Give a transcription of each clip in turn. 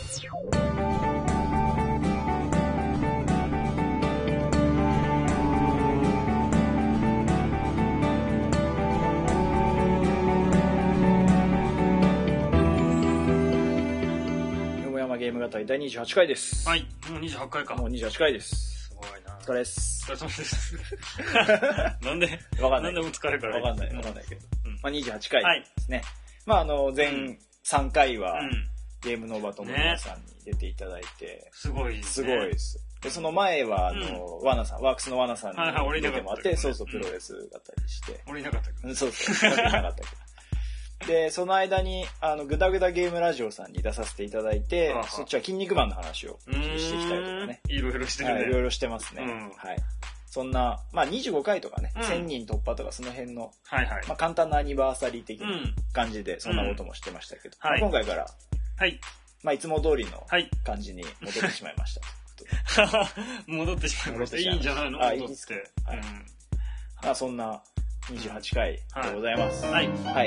ゲーム語り第28回です。 はい、もう28回か。 もう28回です。 すごいな。 お疲れです。 お疲れ様です。なんでわかんない。 なんでも疲れから。 わかんないけど。まあ28回ですね。まあ前3回はゲームノーバとも皆さんに出ていただいて。 すごいです。 すごいです。で、その前はワナさん、ワークスのワナさんに出てもらって、そうそう、プロレスだったりして。 俺いなかったけど。 そうそう、いなかったけど。で、その間に、グダグダゲームラジオさんに出させていただいて、そっちは筋肉マンの話をしていきたいとかね。 いろいろしてるね。 いろいろしてますね。はい。そんな、まあ25回とかね、1000人突破とかその辺の、まあ簡単なアニバーサリー的な感じで、そんなこともしてましたけど、今回から、まあいつも通りの感じに戻ってしまいました。 戻ってしまいました。いいんじゃないの？ いいですね。まあそんな、28回でございます。はい。はい。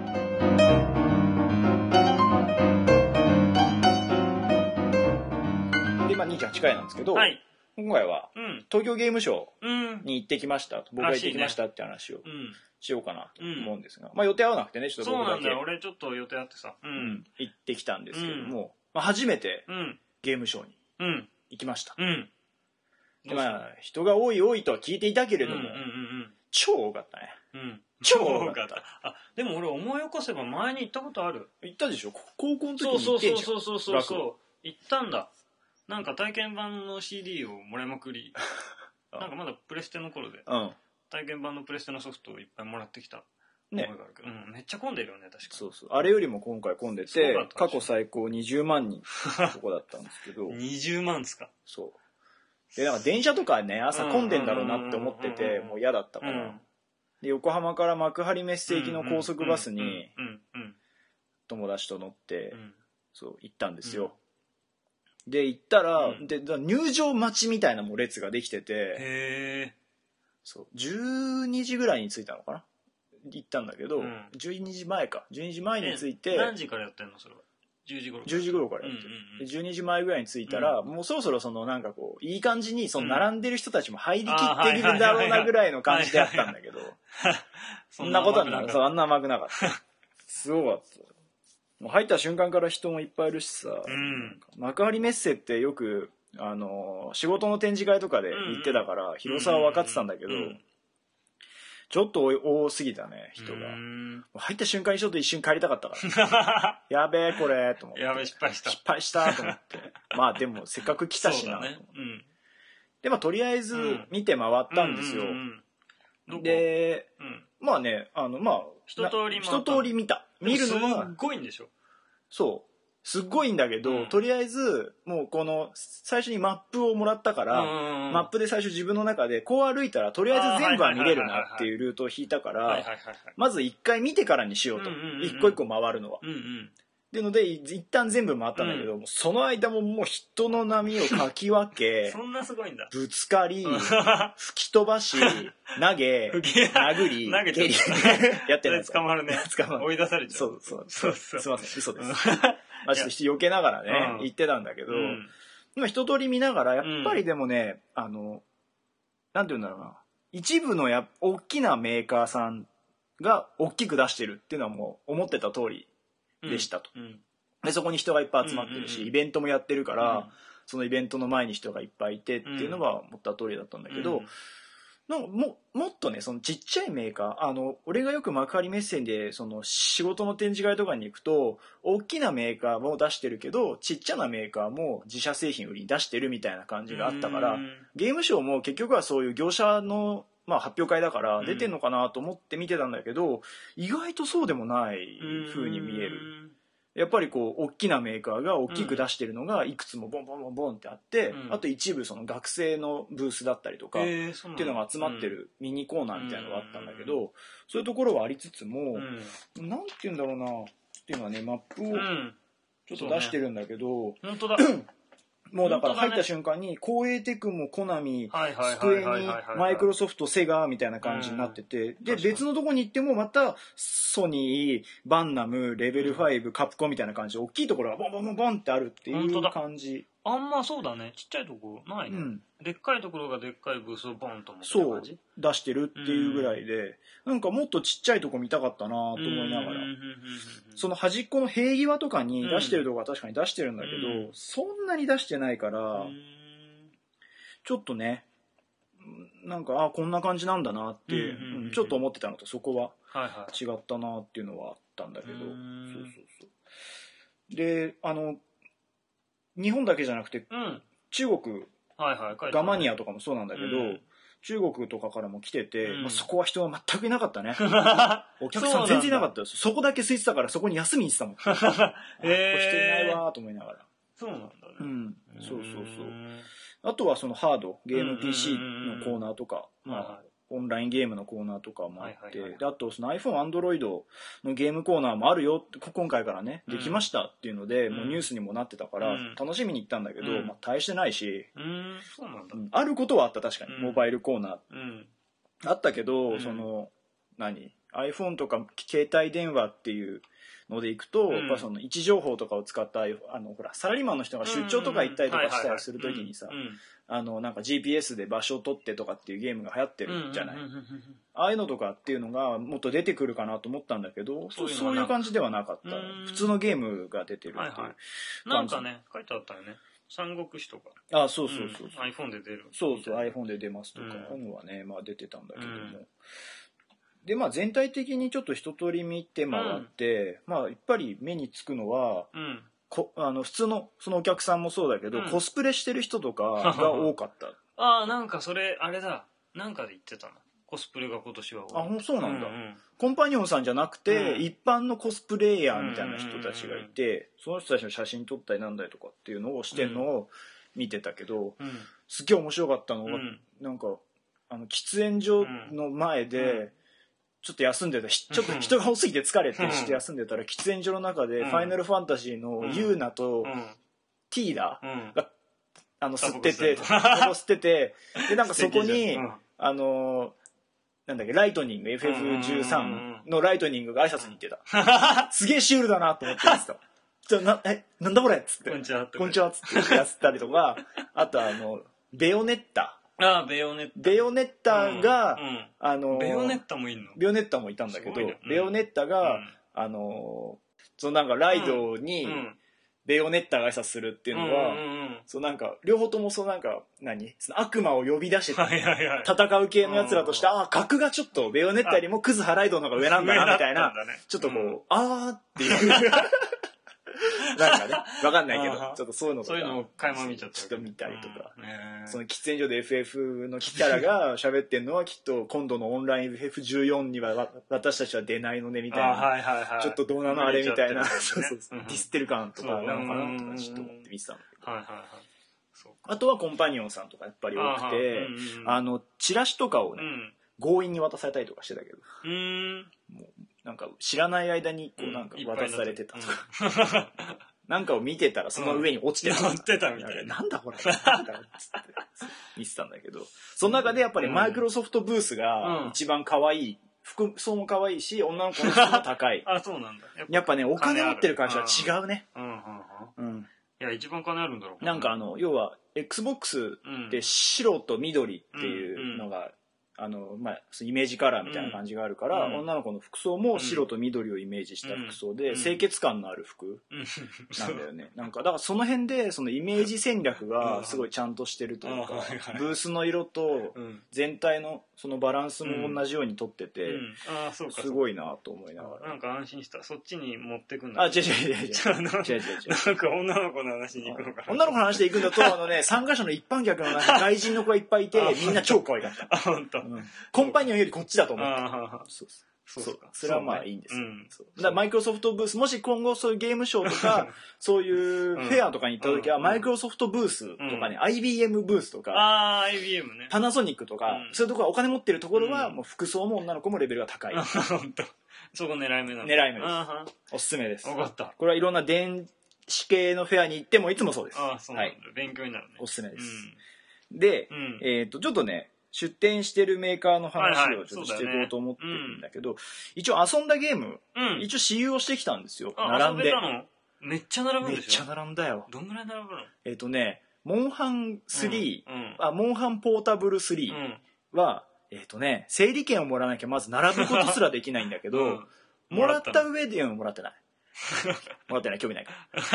で、まあ28回なんですけど、今回は東京ゲームショウに行ってきましたと、僕が行ってきましたって話をしようかなと思うんですが、まあ予定合わなくてね、ちょっと僕だけ。 そうなんだよ、俺ちょっと予定あってさ。 行ってきたんですけども、まあ初めてゲームショウに行きました。で、まあ人が多いとは聞いていたけれども、超多かったね。超多かった。 あ、でも俺思い起こせば前に行ったことある。 行ったでしょ？高校の時に行ってんじゃん。 そう。行ったんだ。なんか体験版の CD をもらいまくり。なんかまだプレステの頃で。体験版のプレステのソフトをいっぱいもらってきた。ね。めっちゃ混んでるよね、確かに。 そうそう。あれよりも今回混んでて、過去最高20万人とこだったんですけど。 20万っすか。 そう。で、なんか電車とかね、朝混んでんだろうなって思ってて、もう嫌だったから。で、横浜から幕張メッセ行きの高速バスに、友達と乗って、そう、行ったんですよ。で、行ったら、で、入場待ちみたいなもう列ができてて、そう、12時ぐらいに着いたのかな？行ったんだけど、12時前か。12時前に着いて、 何時からやってんのそれは。10 時頃からやってる。12時前ぐらいに着いたら、もうそろそろそのなんかこう、いい感じにその並んでる人たちも入りきってるんだろうなぐらいの感じでやったんだけど、そんなことになる。そう、あんな甘くなかった。すごかった。もう入った瞬間から人もいっぱいいるしさ、幕張メッセってよく、仕事の展示会とかで行ってたから、広さは分かってたんだけど、ちょっと多すぎたね、人が。入った瞬間にちょっと一瞬帰りたかったから。やべえ、これ、と思って。 やべえ、失敗したと思って。まあでも、せっかく来たしな、と思って。で、まあとりあえず見て回ったんですよ。で、まあね、まあ、一通り見た。見るのは。 すっごいんでしょ？ そう。すっごいんだけど、とりあえず、もうこの、最初にマップをもらったから、マップで最初自分の中で、こう歩いたら、とりあえず全部は見れるなっていうルートを引いたから、まず一回見てからにしようと。一個一個回るのは。でので、一旦全部回ったんだけど、その間ももう人の波をかき分け、 そんなすごいんだ。 ぶつかり、吹き飛ばし、投げ、殴り、蹴り、やってない。 捕まるね。追い出されちゃう。 そう。すいません、嘘です。まあちょっと避けながらね、行ってたんだけど、今一通り見ながら、やっぱりでもね、なんていうんだろうな、一部の大きなメーカーさんが大きく出してるっていうのはもう思ってた通りでしたと。で、そこに人がいっぱい集まってるし、イベントもやってるから、そのイベントの前に人がいっぱいいてっていうのは思った通りだったんだけど、なんかもっとね、そのちっちゃいメーカー、俺がよく幕張メッセでその仕事の展示会とかに行くと、大きなメーカーも出してるけど、ちっちゃなメーカーも自社製品売りに出してるみたいな感じがあったから、ゲームショーも結局はそういう業者の、まあ、発表会だから出てんのかなと思って見てたんだけど、意外とそうでもない風に見える。やっぱりこう大きなメーカーが大きく出してるのがいくつもボンボンボンボンってあって、あと一部その学生のブースだったりとかっていうのが集まってるミニコーナーみたいなのがあったんだけど、そういうところはありつつも、なんて言うんだろうなっていうのはね、マップをちょっと出してるんだけど、 本当だ。 もうだから入った瞬間に光栄テクもコナミ、スクエニ、マイクロソフト、セガみたいな感じになってて、で別のとこに行ってもまたソニー、バンナム、レベル5、カプコンみたいな感じで大きいところがボンボンボンボンってあるっていう感じ。 あんまそうだね、ちっちゃいとこないね、でっかいところがでっかいブースをボンと持ってる感じ、 そう出してるっていうぐらいで、なんかもっとちっちゃいとこ見たかったなと思いながら、その端っこの塀際とかに出してるとこは確かに出してるんだけど、そんなに出してないから、ちょっとね、なんかこんな感じなんだなってちょっと思ってたのとそこは違ったなっていうのはあったんだけど、で日本だけじゃなくて、中国、ガマニアとかもそうなんだけど、中国とかからも来てて、そこは人は全くいなかったね。お客さん全然いなかったです。そこだけ空いてたからそこに休みに行ってたもん。これ人いないわと思いながら。 そうなんだね。 そう。あとはそのハード、ゲーム PC のコーナーとか、オンラインゲームのコーナーとかもあって、であとその iPhone、Android のゲームコーナーもあるよって今回からねできましたっていうので、もうニュースにもなってたから楽しみに行ったんだけど、大してないし、 そうなんだ、 あることはあった。確かにモバイルコーナー、あったけど、そのiPhone とか携帯電話っていうので行くと、やっぱその位置情報とかを使ったほらサラリーマンの人が出張とか行ったりとかしたりするときにさ、なんか GPS で場所を取ってとかっていうゲームが流行ってるじゃない。ああいうのとかっていうのがもっと出てくるかなと思ったんだけど、そういう感じではなかった。普通のゲームが出てるっていう感じ。 なんかね書いてあったよね。三国志とか。 そう。 iPhone で出る。 そう iPhone で出ますとか、のはね出てたんだけども。で全体的にちょっと一通り見て回って、やっぱり目につくのは、普通のそのお客さんもそうだけど、コスプレしてる人とかが多かった。 なんかそれあれだ、なんかで言ってたな、コスプレが今年は多い。 そうなんだ、コンパニオンさんじゃなくて、一般のコスプレイヤーみたいな人たちがいて、その人たちの写真撮ったりなんだりとかっていうのをしてるのを見てたけど、すっげえ面白かったのが、なんか喫煙所の前で、ちょっと休んでた、ちょっと人が多すぎて疲れてして休んでたら、喫煙所の中でファイナルファンタジーのユーナとティーダが吸ってて、でなんかそこになんだっけ、ライトニング FF13 のライトニングが挨拶に行ってた。すげえシュールだなと思ってました。なんだこれっつって、こんにちはっつってやったりとか、あとベヨネッタ。 ベヨネッタが、 ベヨネッタもいんの？ ベヨネッタもいたんだけど、ベヨネッタが、そのなんかライドにベヨネッタが挨拶するっていうのは、そうなんか両方ともそうなんかその悪魔を呼び出して戦う系のやつらとして、格がちょっとベヨネッタよりもクズハライドの方が上なんだなみたいな、ちょっとこうっていうなんかね、わかんないけど、ちょっとそういうのとか、 そういうのを垣間見ちゃった。 ちょっと見たりとか、その喫煙所で FF のキャラが喋ってるのはきっと今度のオンライン FF14 には私たちは出ないのねみたいな、ちょっとどうなのあれみたいな、ディスってる感とかなのかなとかちょっと思って見てたんだけど、あとはコンパニオンさんとかやっぱり多くて、チラシとかをね強引に渡されたりとかしてたけど、もうなんか知らない間にこうなんか渡されてた、なんかを見てたらその上に落ちてたみたいな、 なんだこれなんだろうっつって見てたんだけど、その中でやっぱりマイクロソフトブースが一番可愛い、服装も可愛いし女の子の質も高い。 そうなんだ。 やっぱねお金持ってる会社は違うね。 いや一番金あるんだろう。 なんか要は XBOX で白と緑っていうのがイメージカラーみたいな感じがあるから、女の子の服装も白と緑をイメージした服装で、清潔感のある服なんだよね。なんかだからその辺でそのイメージ戦略がすごいちゃんとしてるというか、ブースの色と全体のそのバランスも同じように撮ってて、すごいなと思いながら。 なんか安心した。そっちに持ってくんだ。 違う。 なんか女の子の話に行くのかな。 女の子の話で行くんだと参加者の一般客の中に外人の子がいっぱいいて、みんな超可愛かった。 本当。 コンパニオンよりこっちだと思った。それはまあいいんですよ。だからマイクロソフトブース、もし今後そういうゲームショーとかそういうフェアとかに行った時はマイクロソフトブースとかね、IBM ブースとか、 IBM ね、 パナソニックとか、そういうところお金持ってるところはもう服装も女の子もレベルが高い。 本当。そこ狙い目なんだ。 狙い目です。おすすめです。 分かった。 これはいろんな電市系のフェアに行ってもいつもそうです。 ああ、そうなんだ、はい、勉強になるね。 おすすめです。で、ちょっとね出店してるメーカーの話をちょっとしていこうと思ってるんだけど、一応遊んだゲーム、一応私有をしてきたんですよ。並んで。 めっちゃ並ぶんでしょ。 めっちゃ並んだよ。 どんぐらい並ぶの？モンハン3、モンハンポータブル3は、整理券をもらわなきゃまず並ぶことすらできないんだけど、もらった上で、もらってない。もらってない、興味ないから。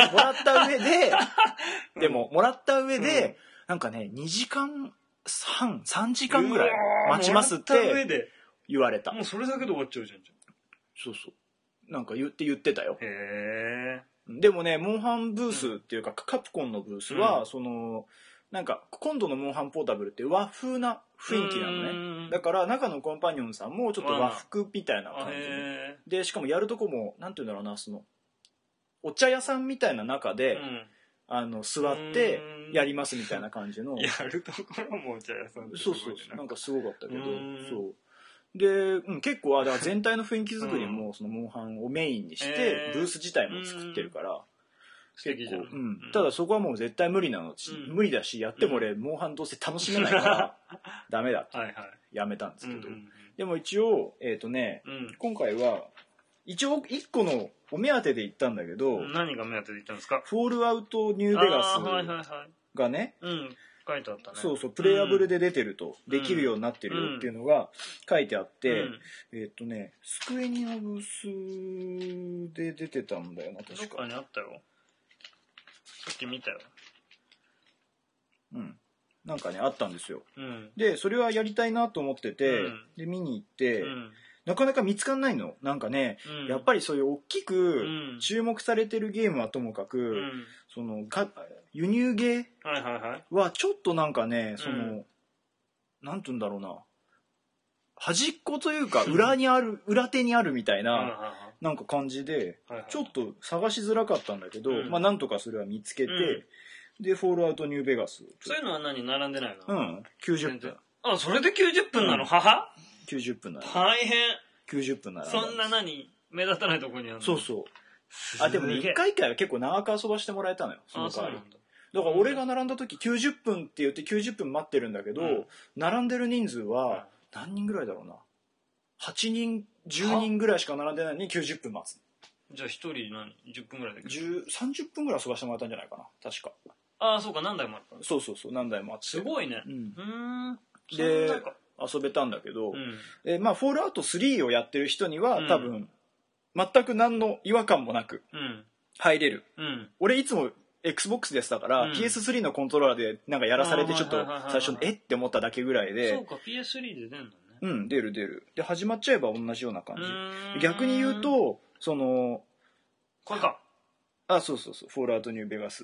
もらった上で、でも、もらった上で、なんかね、2時間半、3時間ぐらい待ちますって言われた。 もうそれだけで終わっちゃうじゃん。 そうそう。なんか言ってたよ。 へー。でもね、モンハンブースっていうか、カプコンのブースは、なんか、今度のモンハンポータブルって和風な雰囲気なのね。だから、中のコンパニオンさんもちょっと和服みたいな感じで、しかもやるとこも、なんていうんだろうな、お茶屋さんみたいな中で、座ってやりますみたいな感じの。 やるところもお茶屋さん。 そうそう。なんかすごかったけど、そう。で、結構だから全体の雰囲気作りもそのモンハンをメインにしてブース自体も作ってるから結構、ただそこはもう絶対無理だしやっても俺モンハンどうせ楽しめないからダメだってやめたんですけど、でも一応今回は一応1個のお目当てで行ったんだけど、 何が目当てで行ったんですか？ フォールアウトニューベガスがね、 書いてあったね。 そうそう、プレイアブルで出てると、できるようになってるよっていうのが書いてあって、スクエニのブースで出てたんだよな、確か。 どっかにあったよ。さっき見たよ。 なんかね、あったんですよ。で、それはやりたいなと思ってて、で、見に行って、なかなか見つかんないの。なんかね、やっぱりそういう大きく注目されてるゲームはともかく、輸入ゲーはちょっとなんかね、なんて言うんだろうな、端っこというか裏手にあるみたいな、なんか感じで、ちょっと探しづらかったんだけど、なんとかそれは見つけて、で、フォールアウトニューベガス。 そういうのは何？並んでないの？90分。 あ、それで90分なの？ 90分なの。 大変。 90分なら。 そんな目立たないとこにあるの？ そうそう。でもね、1回は結構長く遊ばしてもらえたのよ、その代わり。だから俺が並んだ時90分って言って90分待ってるんだけど、並んでる人数は何人ぐらいだろうな。8人、10人ぐらいしか並んでないのに90分待つ。 じゃあ1人10分ぐらいで 30分ぐらい遊ばしてもらったんじゃないかな、確か。 ああ、そうか、何台もあった。 そうそうそう、何台もあって。 すごいね。 で、遊べたんだけど、フォールアウト3をやってる人には多分、全く何の違和感もなく入れる。俺いつも Xbox でしたから、PS3 のコントローラーでなんかやらされてちょっと最初にって思っただけぐらいで。 そうか、PS3 で出るんだね。 出る。で、始まっちゃえば同じような感じ。逆に言うと、 これか。 そう、フォールアウトニューベガス。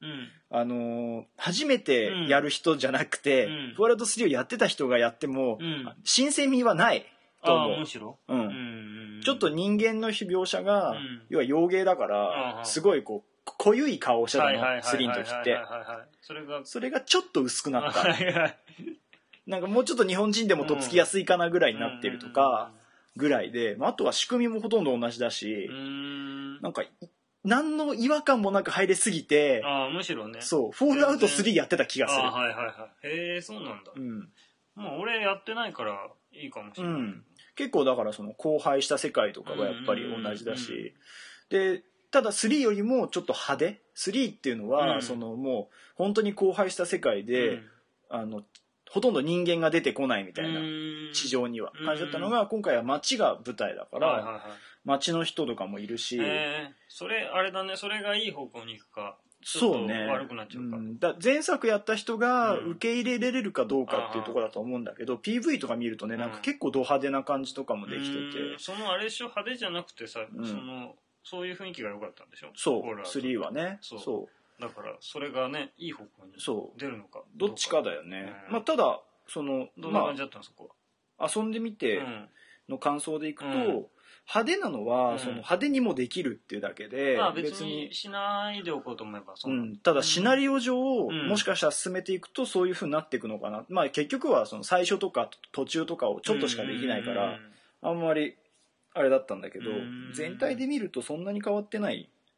初めてやる人じゃなくて、フォールアウト3をやってた人がやっても、新鮮味はないと思う。 むしろちょっと人間の描写が、要は洋芸だから、すごい濃ゆい顔をしてたの、3の時って。それがちょっと薄くなった。なんかもうちょっと日本人でもとっつきやすいかなぐらいになってるとか、ぐらいで、あとは仕組みもほとんど同じだし、なんか、何の違和感もなく入れすぎて、 むしろね。 そう、フォールアウト3やってた気がする。 へえ、そうなんだ。もう俺やってないからいいかもしれない。 結構だから荒廃した世界とかはやっぱり同じだし、で、ただ3よりもちょっと派手。3っていうのは、もう本当に荒廃した世界で、ほとんど人間が出てこないみたいな地上には感じだったのが、今回は街が舞台だから、街の人とかもいるし、 それあれだね、それがいい方向に行くかちょっと悪くなっちゃうか。 前作やった人が受け入れられるかどうかっていうところだと思うんだけど、PV とか見るとね、なんか結構ド派手な感じとかもできてて、 あれでしょ、派手じゃなくてさ、そういう雰囲気が良かったんでしょ。 そう、3はね。 そうだからそれがね、いい方向に出るのかどっちかだよね。ただどんな感じだったの、そこは。遊んでみての感想でいくと、派手なのは派手にもできるっていうだけで、 別にしないでおこうと思えばただシナリオ上もしかしたら進めていくとそういう風になっていくのかな。結局は最初とか途中とかをちょっとしかできないから、あんまりあれだったんだけど、全体で見るとそんなに変わってない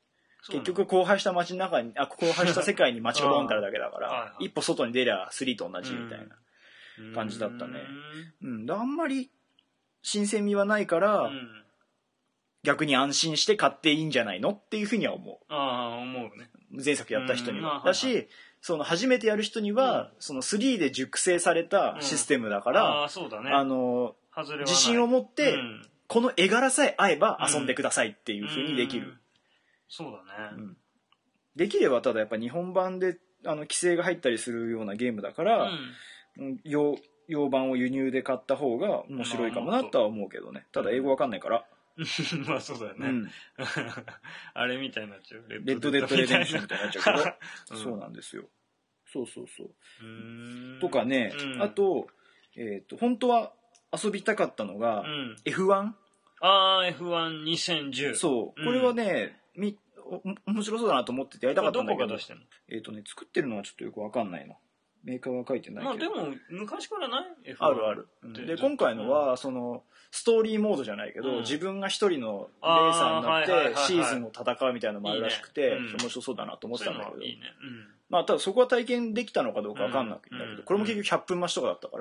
結局荒廃した街の中に荒廃した世界に街がボンってあるだけだから一歩外に出りゃ3と同じみたいな感じだったね。あんまり新鮮味はないから、逆に安心して買っていいんじゃないのっていうふうには思う。 思うね。 前作やった人には。だし、その初めてやる人には、その3で熟成されたシステムだから、自信を持って、この絵柄さえ合えば遊んでくださいっていうふうにできる。 そうだね。 できればただやっぱ日本版で規制が入ったりするようなゲームだから、洋版を輸入で買った方が面白いかもなとは思うけどね。ただ英語わかんないから。 まあそうだよね。あれみたいになっちゃう。 レッドデッドレデンションみたいになっちゃうけど。そうなんですよ。そう。とかね、あと、本当は遊びたかったのが、F1。 F12010。 そう。これはね、面白そうだなと思っててやりたかったんだけど。 どこが出してんの？ 作ってるのはちょっとよくわかんないな。メーカーは書いてないけど。 まあでも昔からない？ F1 ある。で今回のはそのストーリーモードじゃないけど、自分が一人のレーサーになってシーズンを戦うみたいなのもあるらしくて、面白そうだなと思ってたんだけど、まあただそこは体験できたのかどうかわかんないんだけど、これも結局100分増しとかだったから、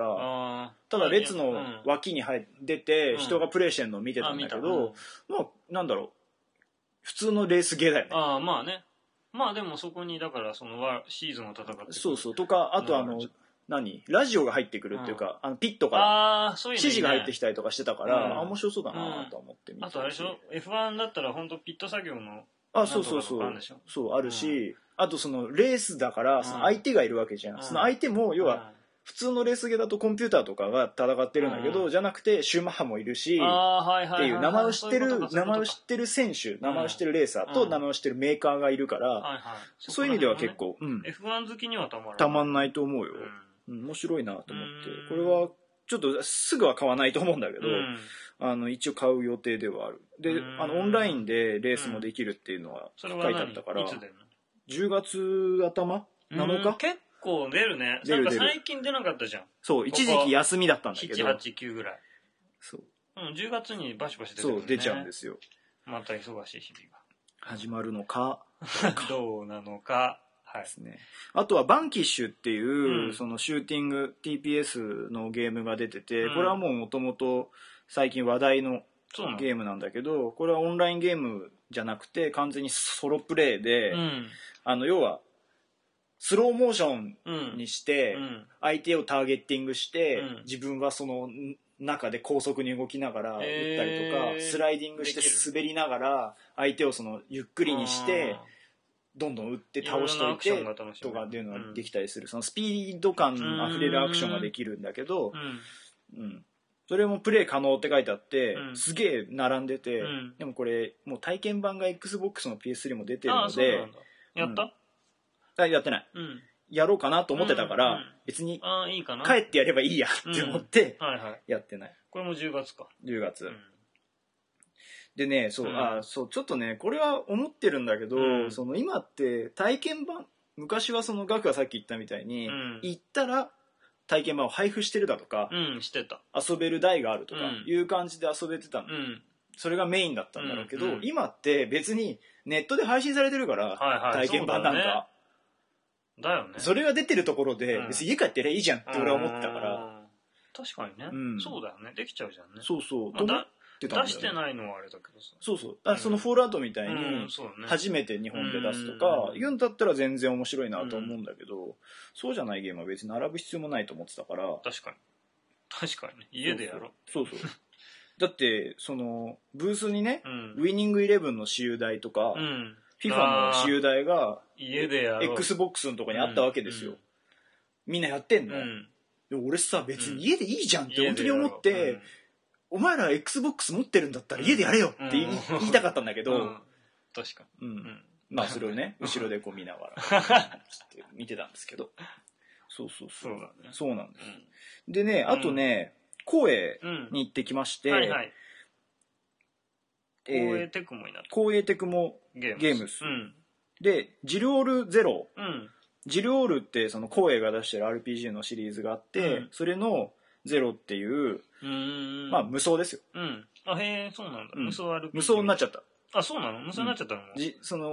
ただ列の脇に出て人がプレイしてるのを見てたんだけど、まあなんだろう、普通のレースゲーだよね。 まあね。まあでもそこにだからそのシーズンを戦ってくる。 そうとか、あとラジオが入ってくるっていうか、ピットから指示が入ってきたりとかしてたから、面白そうだなと思って見て。 あとあれでしょ、 F1 だったら本当ピット作業のそうあるし、あとそのレースだからその相手がいるわけじゃん。その相手も要は普通のレースゲーだとコンピューターとかが戦ってるんだけど、じゃなくてシューマッハもいるしっていう名前を知ってる選手、名前を知ってるレーサーと名前を知ってるメーカーがいるから、そういう意味では結構 F1 好きにはたまんないと思うよ。面白いなと思って、これはちょっとすぐは買わないと思うんだけど、一応買う予定ではある。でオンラインでレースもできるっていうのは書いてあったから、10月頭7日結構出るね。なんか最近出なかったじゃん。 そう、一時期休みだったんだけど、 7、8、9ぐらい。 そう、 10月にバシバシ出てくるね。 そう出ちゃうんですよ。 また忙しい日々が始まるのかどうなのかですね。あとはバンキッシュっていう、そのシューティング TPS のゲームが出てて、これはもともと最近話題のゲームなんだけど、これはオンラインゲームじゃなくて完全にソロプレイで、要はスローモーションにして相手をターゲッティングして、自分はその中で高速に動きながら撃ったりとか、スライディングして滑りながら相手をそのゆっくりにしてどんどん撃って倒しといてとかっていうのができたりする、そのスピード感あふれるアクションができるんだけど、それもプレイ可能って書いてあって、すげえ並んでて、でもこれもう体験版が XBOX の PS3 も出てるので、 やった？ やってない、やろうかなと思ってたから、別に帰ってやればいいやって思ってやってない。 これも10月か。 10月でね、そう、ちょっとねこれは思ってるんだけど、その今って体験版、昔はそのガクがさっき言ったみたいに、行ったら体験版を配布してるだとか、 してた、 遊べる台があるとかいう感じで遊べてたの、それがメインだったんだろうけど、今って別にネットで配信されてるから、体験版なんかだよね。 それが出てるところで、別に家帰ってやればいいじゃんって俺は思ってたから。 確かにね、そうだよね、できちゃうじゃんね。 そうと思ってたんだよね。 出してないのはあれだけどさ。 そうそのフォールアウトみたいに初めて日本で出すとか言うんだったら全然面白いなと思うんだけど、そうじゃないゲームは別に並ぶ必要もないと思ってたから。 確かにね、家でやろう。 そうだってそのブースにね、ウィニングイレブンの私有台とか、FIFA の私有台が家でやろう XBOX のとこにあったわけですよ、みんなやってんの、でも俺さ別に家でいいじゃんって本当に思って、お前ら XBOX 持ってるんだったら家でやれよって言いたかったんだけど、 確かに、 まあそれをね後ろでこう見ながら見てたんですけど、そうなんです、でね、あとね光栄に行ってきまして、 光栄テクモになった。 光栄テクモゲームス、でジルオールゼロ、ジルオールってその光栄が出してる RPG のシリーズがあって、それのゼロっていうまあ無双ですよ。 へえ、そうなんだ。無双 RPG。 無双になっちゃった。 そうなの？無双になっちゃったの？ その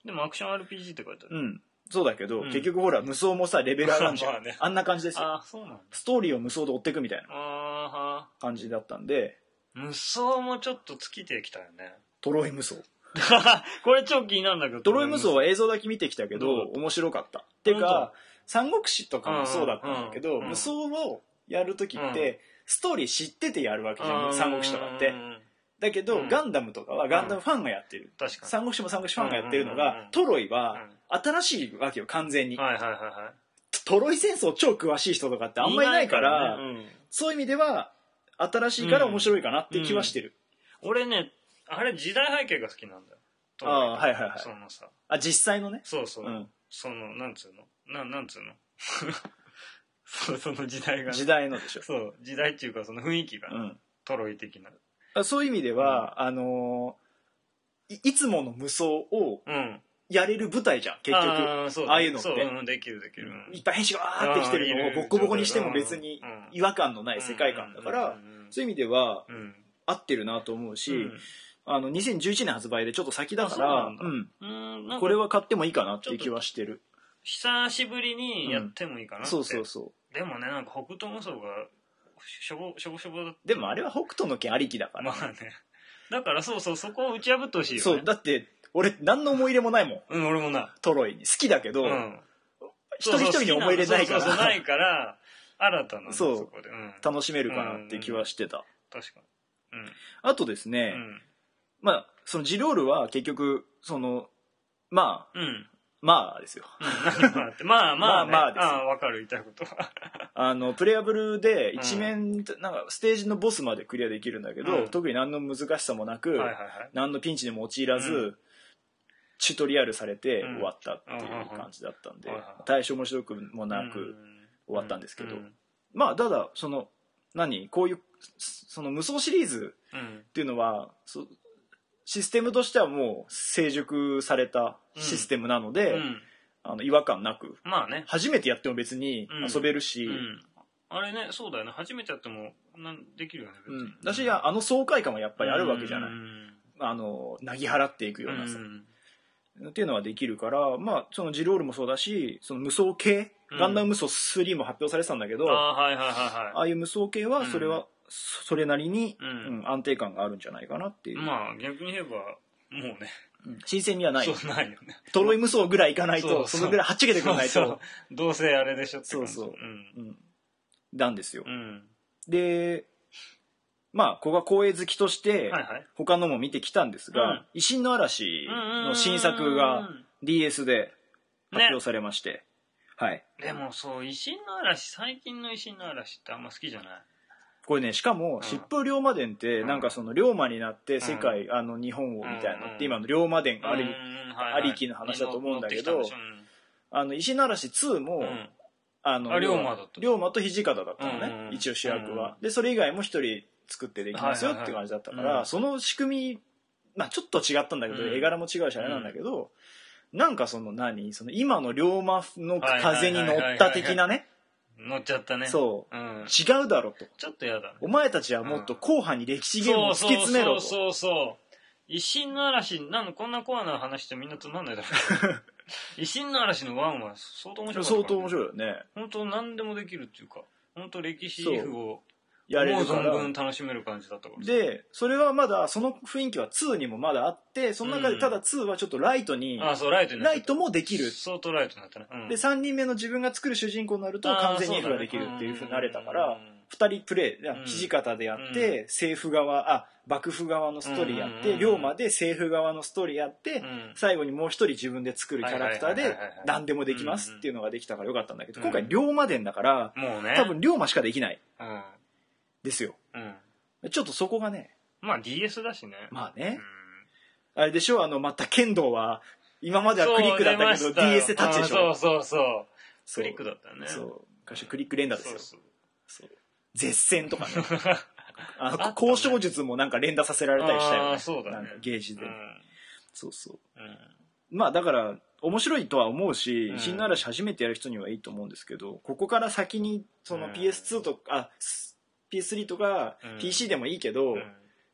でもアクション RPG って書いてある。 うん。そうだけど、結局ほら、無双もさ、レベル上がるじゃん。あんな感じですよ。 あ、そうなんだ。 ストーリーを無双で追っていくみたいな感じだったんで。 無双もちょっと尽きてきたよね。 トロイ無双。 これ超気になるんだけど。 トロイ無双は映像だけ見てきたけど、面白かった。てか、三国志とかもそうだったんだけど、無双をやるときって、ストーリー知っててやるわけじゃん、三国志とかって。だけど、ガンダムとかはガンダムファンがやってる。三国志も三国志ファンがやってるのが、トロイは新しいわけよ、完全に。トロイ戦争超詳しい人とかってあんまりいないから、そういう意味では、新しいから面白いかなって気はしてる。 俺ね、あれ時代背景が好きなんだよ。 はいはいはい。 そのさ。 実際のね。 そうそう。その、なんつうのなんつうのその時代が。 時代のでしょ。 そう、時代っていうかその雰囲気が、トロイ的な。 そういう意味では、いつもの無双をやれる舞台じゃん、結局。ああいうのって。 できるできる。 いっぱい兵士がわーってきてるのをボッコボコにしても別に違和感のない世界観だから、そういう意味では合ってるなと思うし、2011年発売でちょっと先だから、これは買ってもいいかなっていう気はしてる。 久しぶりにやってもいいかなって。 そうそうそう。 でもね、なんか北斗無双がしょぼだった。 でもあれは北斗の拳ありきだから。 まあね。だからそこを打ち破ってほしいよね。 そう、だって俺何の思い入れもないもん。 俺もない。 トロイに。好きだけど、一人一人に思い入れないから。 そうないから、新たなそこで楽しめるかなって気はしてた。 確かに。 あとですね、まあ、そのジロールは結局、まあですよ。 まあです。わかる、言いたいことは。 プレイアブルで一面、なんかステージのボスまでクリアできるんだけど、特に何の難しさもなく、何のピンチにも陥らず、チュートリアルされて終わったっていう感じだったんで、大して面白くもなく終わったんですけど、まあ、ただ、こういう、無双シリーズっていうのは、システムとしてはもう成熟されたシステムなので、違和感なく、初めてやっても別に遊べるし、 あれね、そうだよね、初めてやってもできるよね、別に。 だし、爽快感はやっぱりあるわけじゃない。なぎ払っていくようなさ。っていうのはできるから、まあ、そのジロールもそうだし、その無双系、ガンダム無双3も発表されてたんだけど、ああいう無双系は、それなりに安定感があるんじゃないかなっていう。 まあ逆に言えばもうね、 新鮮味はない。 そうないよね。 トロイ無双ぐらいいかないと、そのぐらいはっちゃけてくれないと。 どうせあれでしょって感じ。 そう。なんですよ。で、まあここは光栄好きとして他のも見てきたんですが、維新の嵐の新作が DS で発表されまして、はい。 でもそう、維新の嵐、最近の維新の嵐ってあんま好きじゃない。 これね、しかも疾風龍馬伝ってなんか龍馬になって世界、日本をみたいなって今の龍馬伝ありきの話だと思うんだけど、維新の嵐2も龍馬と土方だったのね、一応主役は。でそれ以外も一人作ってできますよって感じだったから、その仕組み、まあちょっと違ったんだけど、絵柄も違うしあれなんだけど、なんか今の龍馬の風に乗った的なね、 乗っちゃったね。 そう、違うだろと。 ちょっとやだね。 お前たちはもっと硬派に歴史ゲームを突き詰めろと。 そう維新の嵐、こんなコアな話してみんなつまんないだろ維新の嵐の1は相当面白い。 相当面白いよね。 本当何でもできるっていうか、本当歴史リフをやれるから思う存分楽しめる感じだったから。 でそれはまだその雰囲気は2にもまだあって、その中でただ2はちょっとライトに、ライトもできる、 相当ライトになったね、 で3人目の自分が作る主人公になると完全に F ができるっていうふうになれたから、2人プレイ、土方でやって、政府側幕府側のストーリーやって、龍馬で政府側のストーリーやって、最後にもう一人自分で作るキャラクターで何でもできますっていうのができたからよかったんだけど、今回龍馬伝だから多分龍馬しかできないですよ。ちょっとそこがね、 まあ DS だしね。 まあね、あれでしょ、また剣道は今まではクリックだったけど DS でタッチでしょ。 そうクリックだったよね。 そう昔クリック連打ですよ。そう絶戦とかね交渉術もなんか連打させられたりしたよね。 そうだね、 なんかゲージで、そう、まあだから面白いとは思うし、新の嵐初めてやる人にはいいと思うんですけど、ここから先にその PS2 とかPS3 とか PC でもいいけど、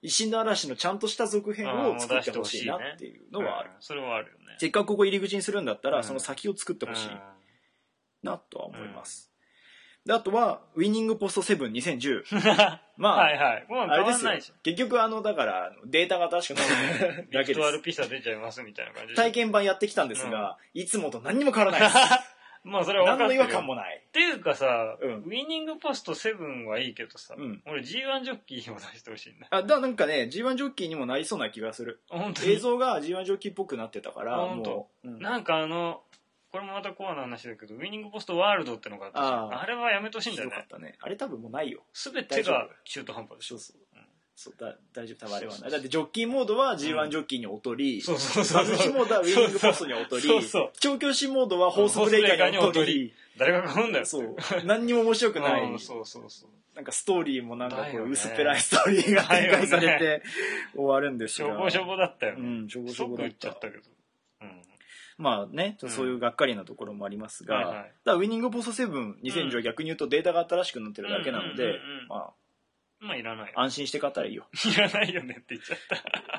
石の嵐のちゃんとした続編を作ってほしいなっていうのはある、 それはあるよね。 せっかくここ入り口にするんだったら、その先を作ってほしいなとは思います、であとはウィニングポスト7 2010 まあ、 はいはい、もうあれですよ変わんないでしょ。 結局だからデータが新しくなるだけビクトワルです。 ピサ出ちゃいますみたいな感じで体験版やってきたんですが、いつもと何にも変わらないですまあそれは分かってるよ。 何の違和感もない。 っていうかさ、 うんウィニングポスト7はいいけどさ、 うん俺 G1 ジョッキーを出してほしいんだ。 なんかね G1 ジョッキーにもなりそうな気がする。 本当に映像が G1 ジョッキーっぽくなってたから本当もう、 なんかこれもまたコアな話だけど、ウィニングポストワールドってのがあったじゃん。あれはやめてほしいんだよね。 ひどかったね。あれ多分もうないよ。 全てが中途半端でしょ。 そう大丈夫、多分あれはない。だってジョッキーモードは G1 ジョッキーに劣り、 そうそうそう。 マルチモードはウィニングポストに劣り、調教師モードはホースブレイカーに劣り、 誰が買うんだよ。 そう。何にも面白くない。 そうそうそう。 なんかストーリーもなんかこう薄っぺらいストーリーが展開されて終わるんですが。 しょぼしょぼだったよ。 しょぼしょぼだった。 即言っちゃったけど。 まあね、そういうがっかりなところもありますが、だからウィニングポスト7 2010は逆に言うとデータが新しくなってるだけなので、 まあいらない。 安心して買ったらいいよ。 いらないよねって言っちゃった。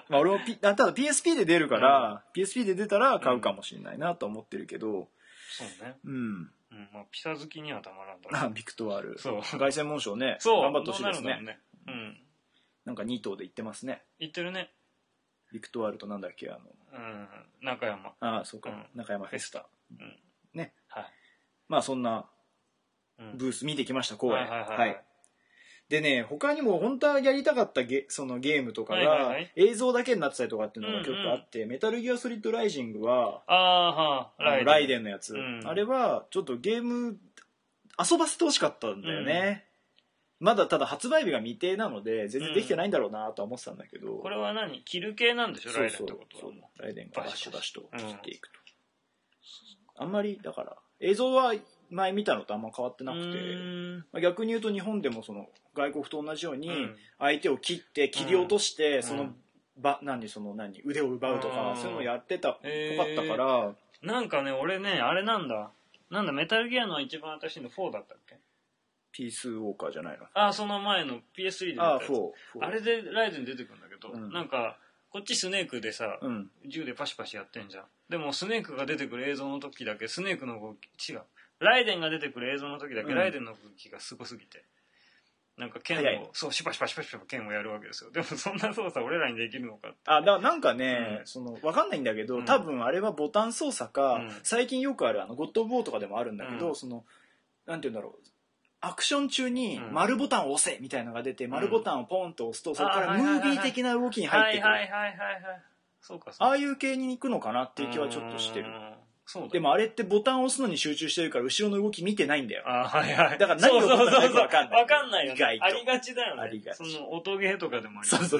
まあ俺もただ PSP で出るから、PSP で出たら買うかもしれないなと思ってるけど、 そうね。まあピサ好きにはたまらんだろう。 ビクトワール。 そう。 凱旋門賞ね。 そう。 頑張ってほしいですね。なんか2頭で行ってますね。 行ってるね。 ビクトワールとなんだっけ中山。 ああそうか、中山フェスタ。ね。 はい。 まあそんなブース見てきました公演。はい。でね、他にも本当はやりたかったそのゲームとかが映像だけになってたりとかっていうのが結構あって、メタルギアソリッドライジングはライデンのやつ、あれはちょっとゲーム遊ばせてほしかったんだよね。まだただ発売日が未定なので全然できてないんだろうなとは思ってたんだけど、 これは何キル系なんでしょ、ライデンってことは。 ライデンがバシバシと切っていくと、あんまりだから映像は前見たのとあんま変わってなくて、逆に言うと日本でもその外国と同じように相手を切って切り落としてその腕を奪うとかそういうのをやってたっぽかったから、 なんかね俺ねあれなんだメタルギアの一番新しいの4だったっけ。 ピースウォーカーじゃないの。 その前の PS3 で出たやつ。あれでライデン出てくるんだけど、なんかこっちスネークでさ、銃でパシパシやってんじゃん。でもスネークが出てくる映像の時だけスネークの動き違う。ライデンが出てくる映像の時だけライデンの動きがすごすぎて、なんか剣をそうシュパシュパシュパシュパ剣をやるわけですよ。でもそんな操作俺らにできるのかって。 なんかね、分かんないんだけど、多分あれはボタン操作か、最近よくあるゴッド・オブ・ウォーとかでもあるんだけど、なんて言うんだろう、アクション中に丸ボタンを押せみたいなのが出て、丸ボタンをポンと押すとそこからムービー的な動きに入ってくる。ああいう系に行くのかなっていう気はちょっとしてる。でもあれってボタンを押すのに集中してるから後ろの動き見てないんだよ。だから何をボタンを押すか分かんない。 分かんないよね。ありがちだよね。その音ゲーとかでもあります。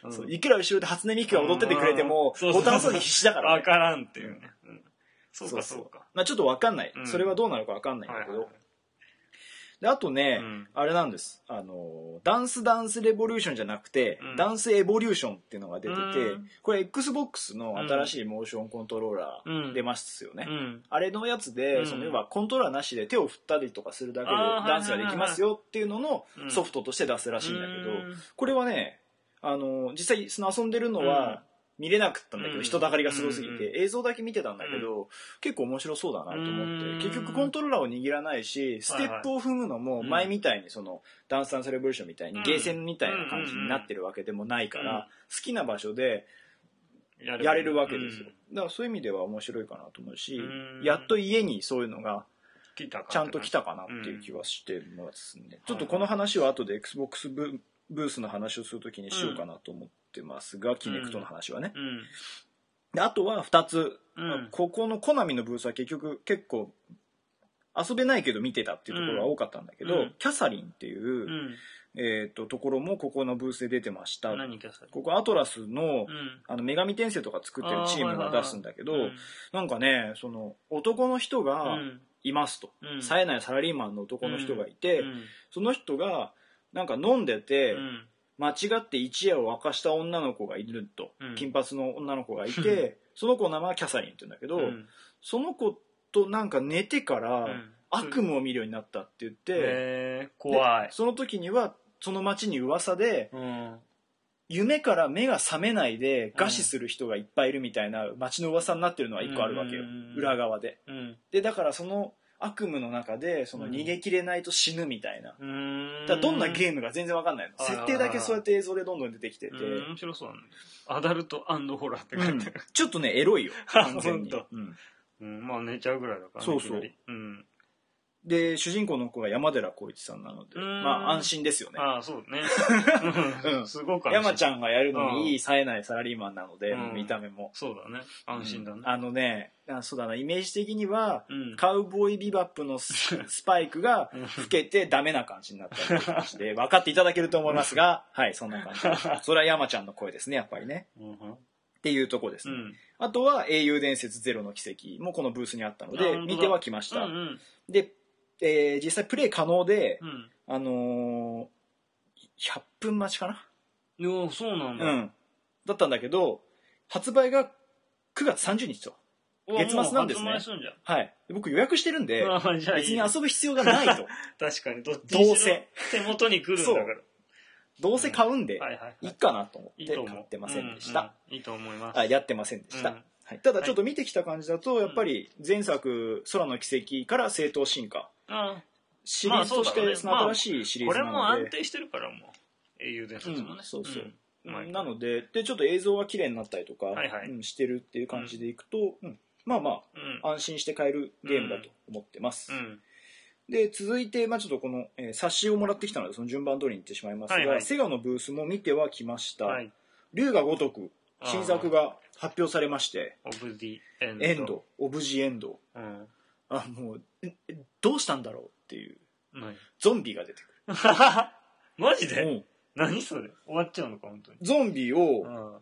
そう。いくら後ろで初音ミクが踊っててくれてもボタン押すのに必死だからね。 分からんっていうね。そうかそうか。 まあちょっと分かんない。それはどうなのか分かんないんだけど。であとね、あれなんです。ダンスレボリューションじゃなくて、ダンスエボリューションっていうのが出てて、これ XBOX の新しいモーションコントローラー出ますよね。あれのやつで、要はコントローラーなしで手を振ったりとかするだけでダンスができますよっていうののソフトとして出すらしいんだけど、これはね、実際遊んでるのは、見れなかったんだけど、人だかりがすごすぎて映像だけ見てたんだけど、結構面白そうだなと思って、結局コントローラーを握らないしステップを踏むのも前みたいにそのダンスレボリューションみたいにゲーセンみたいな感じになってるわけでもないから、好きな場所でやれるわけですよ。だからそういう意味では面白いかなと思うし、やっと家にそういうのがちゃんと来たかなっていう気はしてますね。ちょっとこの話は後で XBOX ブースの話をするときにしようかなと思ってますが、キネクトの話はね。であとは2つ、ここのコナミのブースは結構遊べないけど見てたっていうところが多かったんだけど、キャサリンっていう、ところもここのブースで出てました。ここアトラスの、女神転生とか作ってるチームが出すんだけど、なんかねその男の人がいますと、冴えないサラリーマンの男の人がいて、その人がなんか飲んでて、間違って一夜を明かした女の子がいると、金髪の女の子がいて、その子の名前はキャサリンって言うんだけど、その子となんか寝てから悪夢を見るようになったって言って、 怖い。 その時にはその町に噂で、 夢から目が覚めないで餓死する人がいっぱいいるみたいな街の噂になってるのは一個あるわけよ、裏側で、でだからその悪夢の中でその逃げ切れないと死ぬみたいな、だからどんなゲームが全然わかんないの、設定だけそうやって映像でどんどん出てきてて、 面白そうだね。アダルト&ホラーって書いてある、 ちょっとねエロいよ完全に、 まあ寝ちゃうぐらいだからね。 そうそう、で主人公の子が山寺宏一さんなので、まあ安心ですよね。 ああそうね。すごく山ちゃんがやるのにいい冴えないサラリーマンなので、見た目もそうだね、安心だね。そうだな、イメージ的には、カウボーイビバップのスパイクが老けてダメな感じになったって感じで分かっていただけると思いますが、はい、そんな感じ。それは山ちゃんの声ですね、やっぱりね。っていうとこですね。あとは英雄伝説ゼロの奇跡もこのブースにあったので見てはきました。で実際プレイ可能で、100分待ちかな。 そうなんだ。 だったんだけど、発売が9月30日と。月末なんですね。はい。僕予約してるんで、別に遊ぶ必要がないと。 確かに、どうせ。 手元に来るんだから。 どうせ買うんで、いいかなと思って買ってませんでした。 いいと思います。 やってませんでした。ただちょっと見てきた感じだと、やっぱり前作空の奇跡から正当進化。シリーズとして新しいシリーズなので、 これも安定してるからもう英雄伝説もね。 そうそう。なのでちょっと映像が綺麗になったりとかしてるっていう感じでいくと、まあまあ安心して買えるゲームだと思ってます。で続いてちょっとこの冊子をもらってきたのでその順番通りにいってしまいますが、セガのブースも見てはきました。龍が如く新作が発表されまして、 オブ・ジ・エンド、オブ・ジ・エンド。もうどうしたんだろうっていうゾンビが出てくる。 マジで？何それ？終わっちゃうのか本当に。 ゾンビを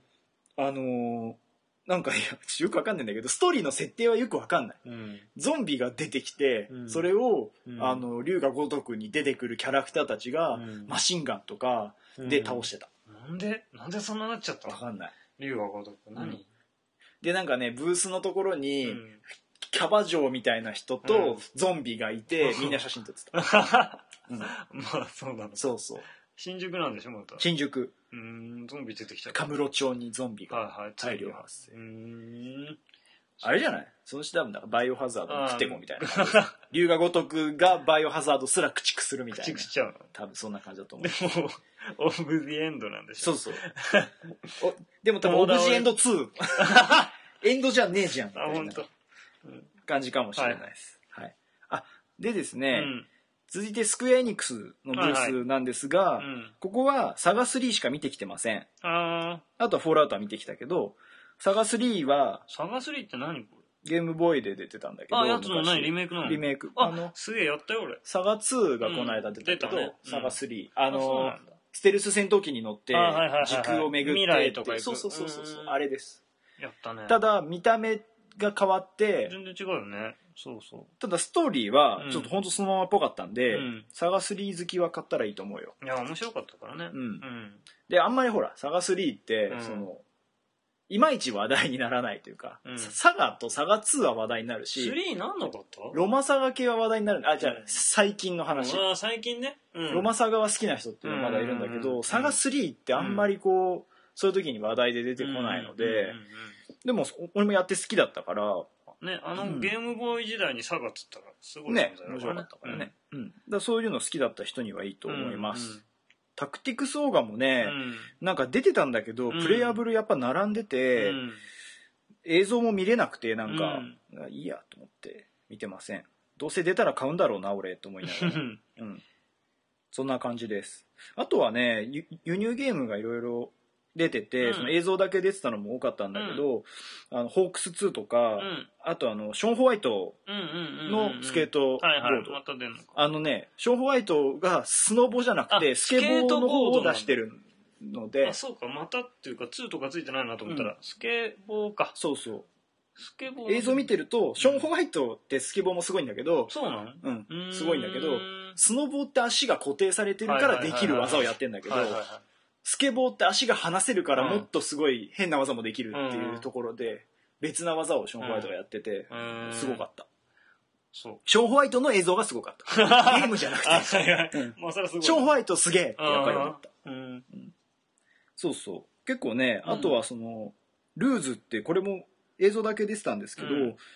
なんかよくわかんないんだけどストーリーの設定はよくわかんない、ゾンビが出てきて、それを龍が如くに出てくるキャラクターたちが、マシンガンとかで倒してた。 なんでそんななっちゃったの？ わかんない。 龍が如く何？ でなんかねブースのところに、キャバ嬢みたいな人とゾンビがいて、みんな写真撮ってた。 まあそうなの。 そうそう。 新宿なんでしょまた。 新宿。 ゾンビ出てきちゃった。 カムロ町にゾンビが大量発生。あれじゃない？その人多分バイオハザードのクテコみたいな。龍が如くがバイオハザードすら駆逐するみたいな。 駆逐しちゃうの？ 多分そんな感じだと思う。 でもオブ・ジ・エンドなんでしょ。 そうそう。でも多分オブ・ジ・エンド2。エンドじゃねえじゃんみたいな感じかもしれないです。でですね、続いてスクエアエニックスのブースなんですが、ここはサガ3しか見てきてません。あとはフォールアウトは見てきたけど、サガ3はサガ3って何これ？ ゲームボーイで出てたんだけど、 やつの何リメイクなの？ リメイク。 すげえやったよ俺。 サガ2がこの間出たけど、サガ3ステルス戦闘機に乗って時空を巡って未来とか行く。 そうあれです。 やったね。 ただ見た目が変わって全然違うよね。そうただストーリーはちょっとほんとそのままっぽかったんで、サガ3好きは買ったらいいと思うよ。 いや面白かったからね。 であんまりほらサガ3っていまいち話題にならないというか、サガとサガ2は話題になるし、 3なんなかった？ ロマサガ系は話題になる。じゃあ最近の話。 最近ね。 ロマサガは好きな人っていうのはまだいるんだけど、サガ3ってあんまりそういう時に話題で出てこないので、でも俺もやって好きだったからね、ゲームボーイ時代にサガっつったらすごいね、面白かったからね。だそういうの好きだった人にはいいと思います。タクティクスオーガもね、なんか出てたんだけど、プレイアブルやっぱ並んでて、映像も見れなくてなんか、いいやと思って見てません。どうせ出たら買うんだろうな俺と思いながら、そんな感じです。あとはね、輸入ゲームがいろいろ出てて、その映像だけ出てたのも多かったんだけど、ホークス2とか、あとショーン・ホワイトのスケートボード、ショーン・ホワイトがスノボじゃなくてスケボーの方を出してるので、 そうか、またっていうか2とかついてないなと思ったら、スケボーか。 そうスケボー映像見てるとショーン・ホワイトってスケボーもすごいんだけど、 そうなの？すごいんだけど、スノボって足が固定されてるからできる技をやってんだけど、スケボーって足が離せるからもっとすごい変な技もできるっていうところで、別な技をショーン・ホワイトがやっててすごかった。ショーン・ホワイトの映像がすごかった。ゲームじゃなくてショーン・ホワイトすげえってやっぱり思った。 そうそう結構ね、あとはそのルーズってこれも映像だけ出てたんですけど、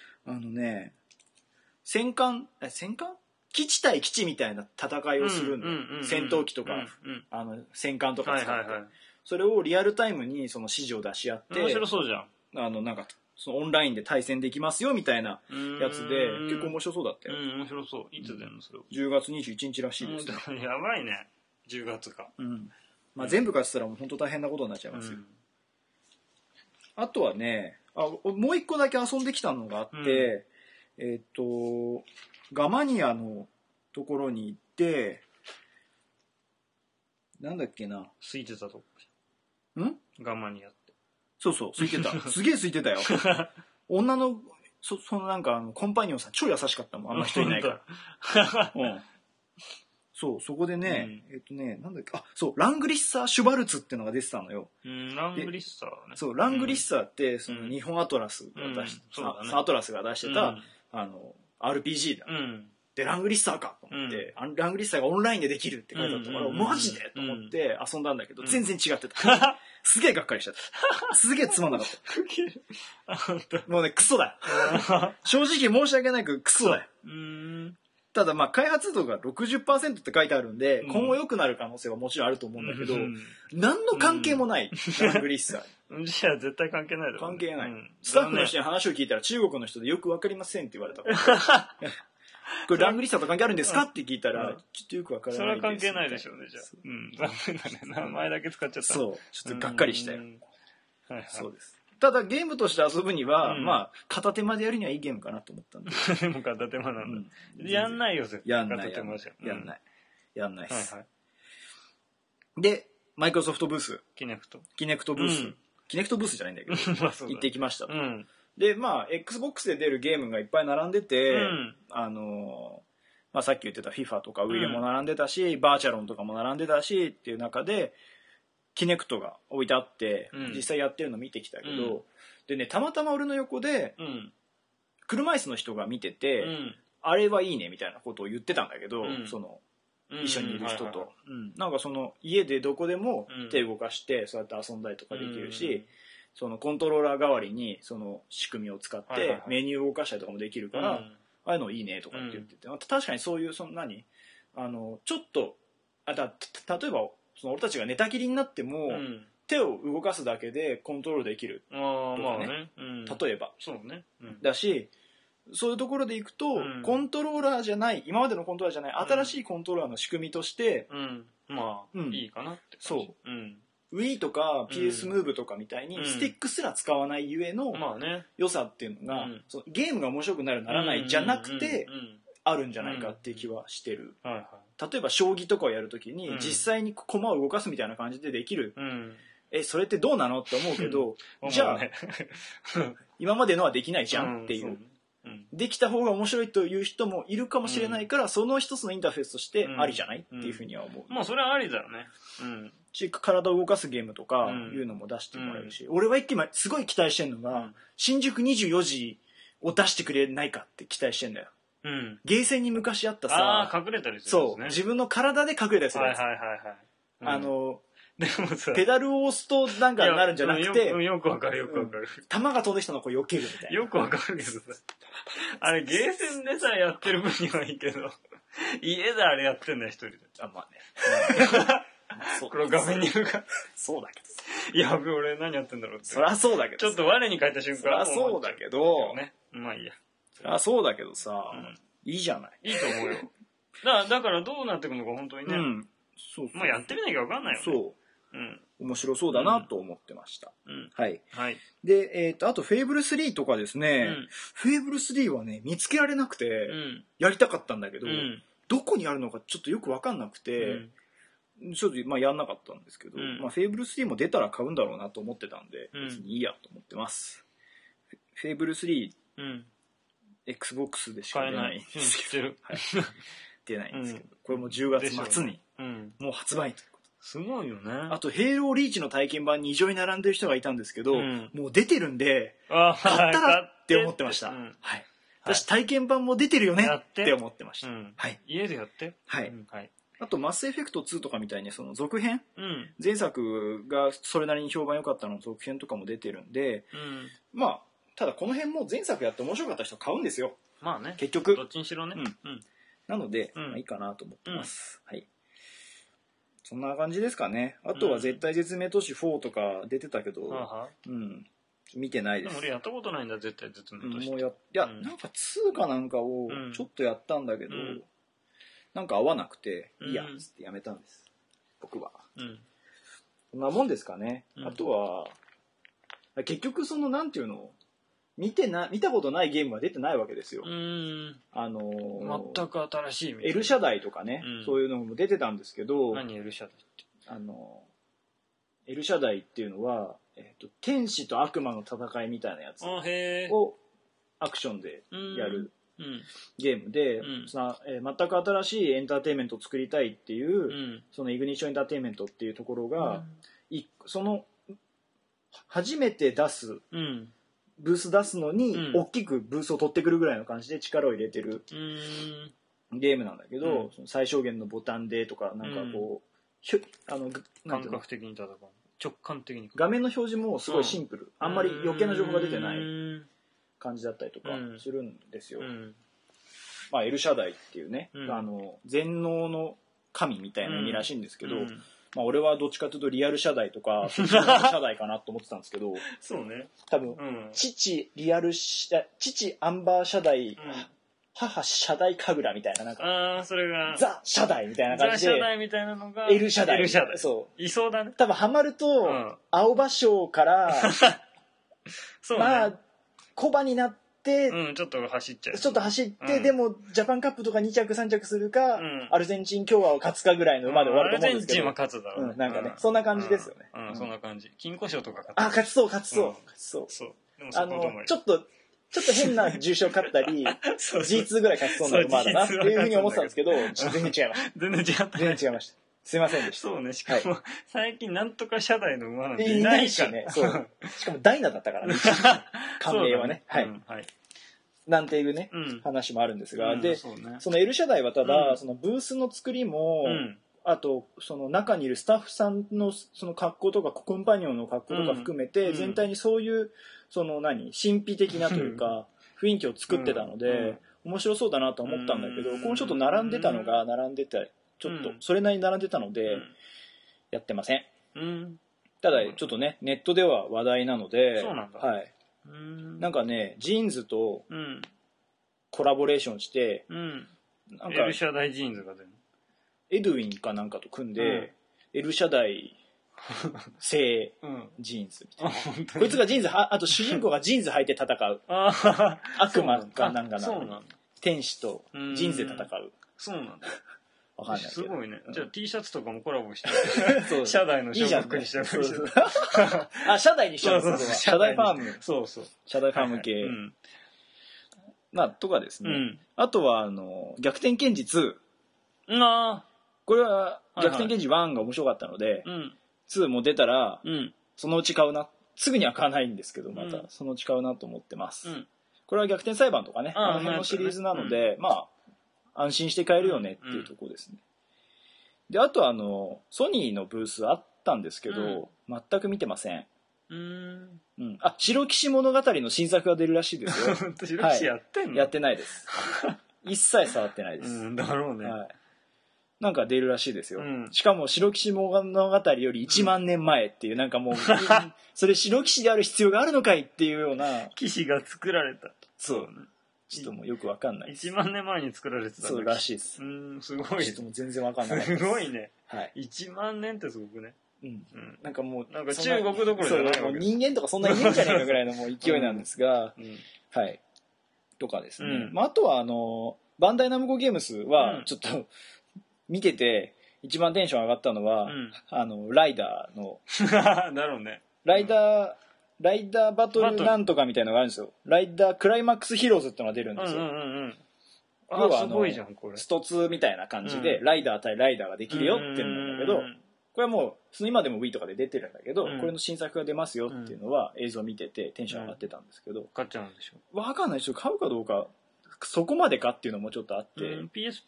戦艦基地対基地みたいな戦いをするんだよ、戦闘機とか、戦艦とか使って、それをリアルタイムにその指示を出し合って面白そうじゃん。 なんかそのオンラインで対戦できますよみたいなやつで結構面白そうだったよ。 面白そう。いつ出るのそれを。 10月21日らしいですね。 やばいね。10月か。 まあ全部勝ってたらもう本当大変なことになっちゃいますよ。あとはね、もう一個だけ遊んできたのがあって、ガマニアのところに行って、なんだっけな。 空いてたとこ。ガマニアって。 そうそう、空いてた。すげえ空いてたよ。女の、そのなんかコンパニオンさん超優しかったもん。あんま人いないから。そう、そこでね、なんだっけ、そう、ラングリッサー・シュバルツっていうのが出てたのよ。 ラングリッサーね。 そう、ラングリッサーって、その日本アトラスが出してた、アトラスが出してた、RPG だ。で、ラングリッサーかと思って、ラングリッサーがオンラインでできるって書いてあったから、マジでと思って遊んだんだけど、全然違ってた。すげえがっかりしちゃった。すげえつまんなかった。もうね、クソだよ。正直申し訳ないけど、クソだよ。ただまあ開発度が 60% って書いてあるんで、今後良くなる可能性はもちろんあると思うんだけど、何の関係もない、ラングリッサーに。じゃあ絶対関係ないだろ。 関係ない。スタッフの人に話を聞いたら中国の人でよくわかりませんって言われたから。これラングリッサーと関係あるんですかって聞いたら、ちょっとよくわからないです。 それは関係ないでしょうね、じゃあ。残念だね。名前だけ使っちゃった。 そう。ちょっとがっかりしたよ。そうです。ただゲームとして遊ぶには、まあ片手間でやるにはいいゲームかなと思ったんで。 でも片手間なんだ。やんないよ、絶対。 やんない。やんないです。で、マイクロソフトブース。 キネクトブース。キネクトブースじゃないんだけど、行ってきましたと。で、まあ、Xbox で出るゲームがいっぱい並んでて、まあさっき言ってた FIFA とか Wii も並んでたし、バーチャロンとかも並んでたしっていう中で、キネクトが置いてあって、実際やってるの見てきたけど、でね、たまたま俺の横で、車椅子の人が見てて、あれはいいねみたいなことを言ってたんだけど、その、一緒にいる人と。なんかその、家でどこでも手動かして、そうやって遊んだりとかできるし、そのコントローラー代わりにその仕組みを使ってメニューを動かしたりとかもできるから、ああいうのいいねとかって言ってて、確かにそういうそのちょっと例えばその俺たちが寝たきりになっても、手を動かすだけでコントロールできるとかね、例えばだし、そういうところでいくと、コントローラーじゃない今までのコントローラーじゃない新しいコントローラーの仕組みとして、 まあいいかなってそう、Wii とか PS ムーブとかみたいにスティックすら使わないゆえの良さっていうのが、そのゲームが面白くなるならないじゃなくてあるんじゃないかっていう気はしてる。例えば将棋とかをやるときに実際に駒を動かすみたいな感じでできる、それってどうなのって思うけど、じゃあ今までのはできないじゃんっていう、できた方が面白いという人もいるかもしれないから、その一つのインターフェースとしてありじゃないっていうふうには思う。 まあそれはありだよね。 体を動かすゲームとかいうのも出してもらえるし、俺は今すごい期待してるのが、新宿24時を出してくれないかって期待してんだよ。ゲーセンに昔あったさ、 隠れたりするんですね。そう、自分の体で隠れたりするやつ。でもさ、ペダルを押すとなんかなるんじゃなくて、 よくわかるよくわかる。 弾が飛んできたのをこう避けるみたいな。 よくわかるけどさ、あれゲーセンでさやってる分にはいいけど、家であれやってんだよ一人で。 まあね。 この画面にいるか。 そうだけど。 やべ、俺何やってんだろうって。 そりゃそうだけど。 ちょっと我に返った瞬間。 そりゃそうだけど。 まあいいや。 そりゃそうだけどさ、いいじゃない。 いいと思うよ。だからどうなってくのか本当にね。まあやってみなきゃわかんないよね。 そう。面白そうだなと思ってました。はい。で、あとフェイブル3とかですね、フェイブル3はね、見つけられなくて、やりたかったんだけど、どこにあるのかちょっとよくわかんなくて、ちょっとまあやんなかったんですけど、まあフェイブル3も出たら買うんだろうなと思ってたんで、別にいいやと思ってます。フェイブル3、Xbox でしか出ないんですけど、出ないんですけど、これも10月末にもう発売ということ。 すごいよね。 あと、ヘイローリーチの体験版に異常に並んでる人がいたんですけど、もう出てるんで、買ったらって思ってました。はい。私、体験版も出てるよねって思ってました。 家でやって。 はい。 あとマスエフェクト2とかみたいにその続編、 うん、 前作がそれなりに評判良かったの続編とかも出てるんで、 うん、 まあただこの辺も前作やって面白かった人買うんですよ。 まあね、 結局どっちにしろね、 うんうん、なので、まあ、いいかなと思ってます、はい。そんな感じですかね。あとは絶対絶命都市4とか出てたけど、うん、見てないです。 でも俺やったことないんだ、絶対絶命都市。 もういや、なんか2かなんかをちょっとやったんだけど、なんか合わなくて、いいやっつってやめたんです、僕は。そんなもんですかね。あとは結局そのなんていうの、見たことないゲームは出てないわけですよ。 全く新しいみたいな。 エルシャダイとかね、そういうのも出てたんですけど。 何エルシャダイって？ エルシャダイっていうのは、天使と悪魔の戦いみたいなやつをアクションでやるゲームで、全く新しいエンターテインメントを作りたいっていう、そのイグニッションエンターテインメントっていうところが、その初めて出す、ブース出すのに、大きくブースを取ってくるぐらいの感じで力を入れてるゲームなんだけど、その最小限のボタンでとか、なんかこう、 感覚的に戦う。直感的に。 画面の表示もすごいシンプル。あんまり余計な情報が出てない感じだったりとかするんですよ。まあ、エルシャダイっていうね、全能の神みたいな意味らしいんですけど、まあ、俺はどっちかというとリアルシャダイとかシャダイかなと思ってたんですけど、 そうね。 多分、父アンバーシャダイ、母シャダイカグラみたいな、なんかそれがザ・シャダイみたいな感じで、 ザ・シャダイみたいなのがエルシャダイ。 そういそうだね。 多分ハマると、青葉賞からそうね、 まあコバになって、 ちょっと走っちゃう。 ちょっと走って、でもジャパンカップとか2着3着するか、アルゼンチン共和を勝つかぐらいの馬で終わると思うんですけど、 アルゼンチンは勝つだろうね。 なんかね、そんな感じですよね。 そんな感じ。金庫賞とか勝ちそう。 でもちょっと変な重賞勝ったりG2 ぐらい勝ちそうな馬だなっていうふうに思ってたんですけど、全然違いました。全然違いました。すいませんでした。 そうね、しかも最近なんとか社代の馬なんていないしね。しかもダイナだったからね、関名はね。はい。なんていうね、話もあるんですが、で、そのエルシャダイはただ、そのブースの作りも、あとその中にいるスタッフさんのその格好とかコンパニオンの格好とか含めて、全体にそういうその神秘的なというか雰囲気を作ってたので、面白そうだなと思ったんだけど、このちょっと並んでたのがちょっとそれなりに並んでたのでやってません。ただちょっとねネットでは話題なので、はい、なんかねジーンズとコラボレーションして、 なんかエルシャダイジーンズが出るの、 エドウィンかなんかと組んで、エルシャダイ製ジーンズみたいな、こいつがジーンズあと主人公がジーンズ履いて戦う悪魔かなんかな、天使とジーンズで戦う。 そうなんだ。 わかんないけど。 すごいね。じゃあ T シャツとかもコラボしてシャダイのシャツにしてる。 シャダイにしちゃう。シャダイファーム。 そう。 シャダイファーム系。まあとかですね。あとは逆転検事2。これは逆転検事1が面白かったので、2も出たらそのうち買うな。すぐには買わないんですけど、またそのうち買うなと思ってます。これは逆転裁判とかね、あの辺のシリーズなので、まあ安心して買えるよねっていうところですね。で、あとソニーのブースあったんですけど、全く見てません。白騎士物語の新作が出るらしいですよ。 白騎士やってんの？ やってないです。一切触ってないです。 だろうね。 なんか出るらしいですよ。しかも白騎士物語より1万年前っていう、なんかもうそれ白騎士である必要があるのかいっていうような。 騎士が作られた。 そうね。ちょっともうよくわかんないです。 1万年前に作られてた。 そうらしいです。 すごい。 ちょっともう全然わかんない。 すごいね。 はい。 1万年ってすごくね。 なんかもうなんか中国どころじゃないわけ。 人間とかそんなにいねえんじゃねえかぐらいのもう勢いなんですが、はい。とかですね。あとはバンダイナムコゲームスはちょっと見てて一番テンション上がったのはライダーのだろうね。 ライダーバトルなんとかみたいなのがあるんですよ。ライダークライマックスヒーローズってのが出るんですよ。要はすごいじゃんこれ。 スト2みたいな感じでライダー対ライダーができるよっていうんだけど、これはもう今でも Wii とかで出てるんだけど、これの新作が出ますよっていうのは映像見ててテンション上がってたんですけど、 買っちゃうんでしょ。 わかんないでしょ。買うかどうかそこまでかっていうのもちょっとあって、 PSP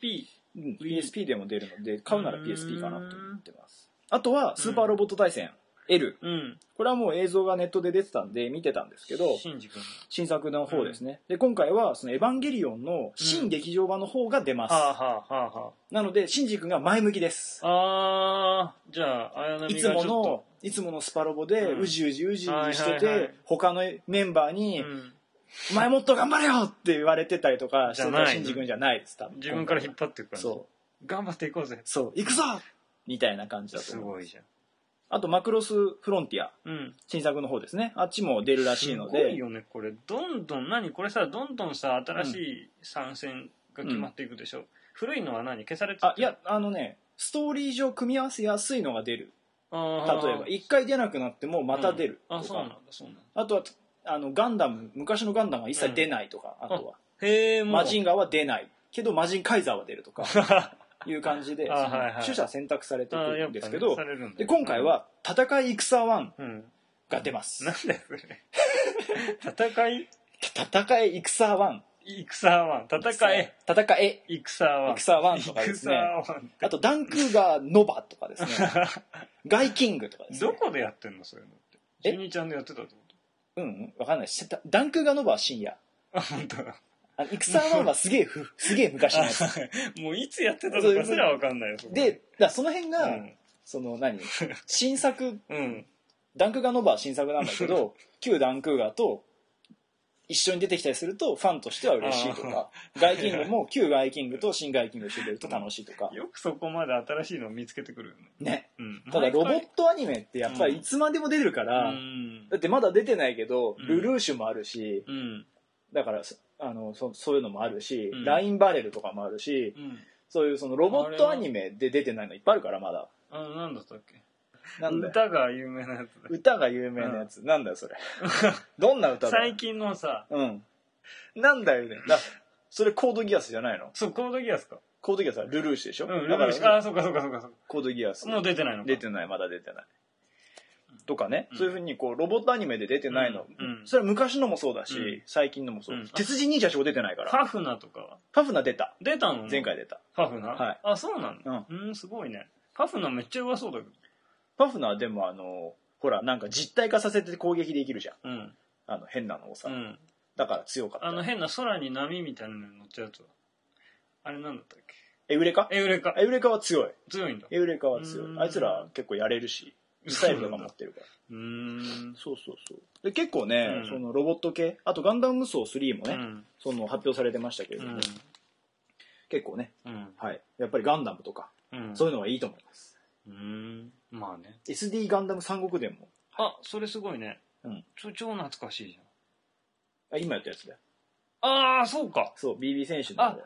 PSP でも出るので買うなら PSP かなと思ってます。あとはスーパーロボット対戦 L、これはもう映像がネットで出てたんで見てたんですけど、新作の方ですね。で今回はそのエヴァンゲリオンの新劇場版の方が出ます。なのでシンジ君が前向きです。 じゃあ綾波がちょっといつものスパロボでうじうじしてて、他のメンバーにお前もっと頑張れよって言われてたりとかしてたシンジ君じゃないです。多分自分から引っ張っていくから、 そう頑張っていこうぜ、 そう行くぞみたいな感じだと思う。 すごいじゃん。 あとマクロスフロンティア、新作の方ですね。あっちも出るらしいので。 すごいよねこれ。どんどんこれさ、どんどんさ新しい参戦が決まっていくでしょ。古いのは消されてた？ いやストーリー上組み合わせやすいのが出る。例えば一回出なくなってもまた出るとか、 そうなんだそうなんだ。 あとはガンダム、昔のガンダムは一切出ないとか、あとはもうマジンガーは出ないけどマジンカイザーは出るとかいう感じで取捨選択されてくるんですけど、で今回は戦い戦1が出ます。 なんだよそれ戦い戦1 戦え 1とかですね。あとダンクーガーノバとかですねガイキングとかですね。 どこでやってんのそういうのって。12ちゃんでやってたってこと？ わかんない。ダンクーガーノバは深夜。 本当だ。 戦1はすげえ昔のやつもういつやってたのかすらわかんないよ。 でその辺が、その新作、ダンクーガーノバは新作なんだけど旧ダンクーガーと一緒に出てきたりするとファンとしては嬉しいとか、ガイキングも旧ガイキングと新ガイキングして出ると楽しいとか、 よくそこまで新しいのを見つけてくるよね。ただロボットアニメってやっぱりいつまでも出てるから、だってまだ出てないけど、ルルーシュもあるし、だからそういうのもあるし、ラインバレルとかもあるし、そういうそのロボットアニメで出てないのいっぱいあるからまだ。 なんだったっけ？ 歌が有名なやつだ。 歌が有名なやつ、なんだよそれどんな歌だよ。 最近のさ、 なんだよね。それコードギアスじゃないの？ そう、コードギアスか。 コードギアスはルルーシュでしょ？ ルルーシュ。そうか。 コードギアスもう出てないのか。 出てない、まだ出てないとかね、そういうふうにこうロボットアニメで出てないの、それは昔のもそうだし、最近のもそう。鉄人忍者しか出てないから。 ファフナとかは？ ファフナ出たの？ 前回出た。 ファフナ？ はい。 あ、そうなの？すごいね。ファフナめっちゃ弱そうだけど。 ファフナはでもほらなんか実体化させて攻撃できるじゃん。変なのをさ。だから強かった。 変な空に波みたいなの乗っちゃうと。あれなんだったっけ？ エウレカは強い。 強いんだ。 エウレカは強い。あいつら結構やれるし、ミサイルとか持ってるから。そう。で結構ね、そのロボット系、あとガンダム無双3もね、その発表されてましたけれども、結構ね、はい、やっぱりガンダムとか、そういうのはいいと思います。 まあね。 SD ガンダム三国伝も。 それすごいね。超懐かしいじゃん。今やったやつだよ。 そうか。 そう、BB 選手の。 はい。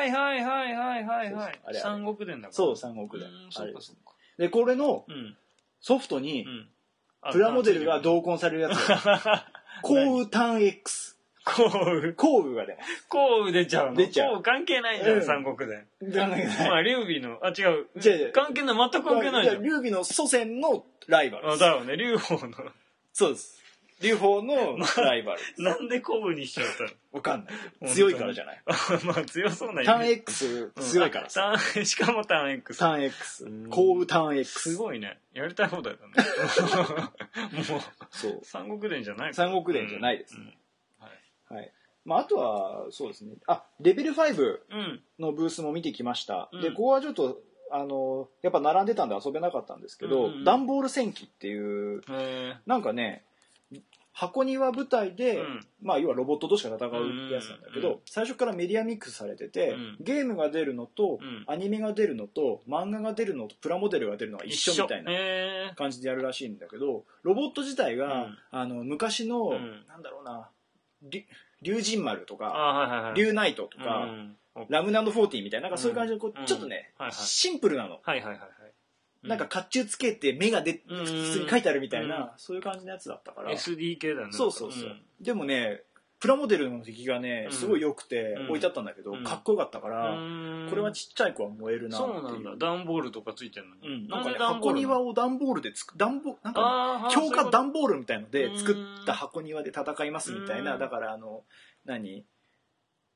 三国伝だから。 そう、三国伝。 そうか。 で、これのソフトに、プラモデルが同梱されるやつが、コウタン X。コウがね。 コウ出ちゃうの？ 出ちゃう。 コウ関係ないじゃん、三国伝。まあ、劉備の、違う。関係ない、全く関係ないじゃん。 劉備の祖先のライバル。 だよね、劉邦の。 そうです。劉邦のライバル。 なんでコウにしちゃったの？ わかんない。強いからじゃない。 まあ強そうな。 タン X 強いからさ。 しかもタン X。 タン X。コウタン X。 すごいね。やりたい放題だね。もう、そう。三国伝じゃない。 三国伝じゃないですね。はい。まああとは、そうですね。レベル5のブースも見てきました。で、ここはちょっと、やっぱ並んでたんで遊べなかったんですけど、ダンボール戦記っていう、なんかね、箱庭舞台で、まあ要はロボットとしか戦うやつなんだけど、最初からメディアミックスされてて、ゲームが出るのと、アニメが出るのと、漫画が出るのと、プラモデルが出るのが一緒みたいな感じでやるらしいんだけど、ロボット自体が、昔の、なんだろうな、龍神丸とか、龍ナイトとか、ラムナンド40みたいな、なんかそういう感じでちょっとね、シンプルなの。なんか甲冑つけて目が普通に書いてあるみたいな、そういう感じのやつだったから。 SD 系だね。 そう。でもね、プラモデルの出来がね、すごい良くて置いてあったんだけど、かっこよかったから、これはちっちゃい子は燃えるなっていう。 そうなんだ。段ボールとかついてるのに。 なんかね、箱庭を段ボールでなんか強化段ボールみたいので作った箱庭で戦いますみたいな、だから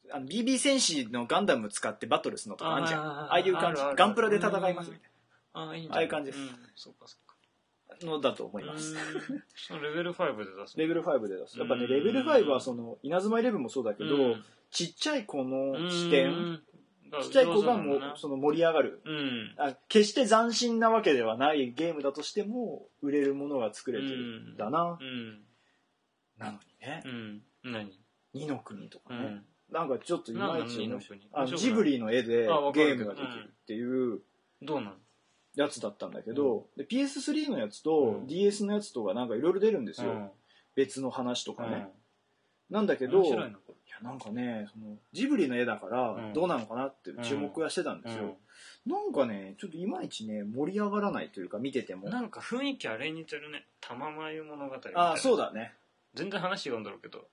BB 戦士のガンダム使ってバトルするのとかあるじゃん。ああいう感じ。ガンプラで戦いますみたいな。ああいう感じです。 そうかそうか。 のだと思います。 そのレベル5で出す。 レベル5で出す。やっぱね、レベル5は稲妻イレブンもそうだけど、ちっちゃい子の視点、ちっちゃい子がもう盛り上がる、決して斬新なわけではないゲームだとしても売れるものが作れてるんだな、なのにね、二の国とかね、なんかちょっといまいちジブリの絵でゲームができるっていうどうなのやつだったんだけど、で PS3 のやつと DS のやつとかなんかいろいろ出るんですよ、別の話とかね、なんだけどなんかねジブリの絵だからどうなのかなって注目はしてたんですよ、なんかねちょっといまいちね盛り上がらないというか見ててもなんか雰囲気あれに似てるね玉眉物語みたいな。 そうだね、 全然話違うんだろうけど、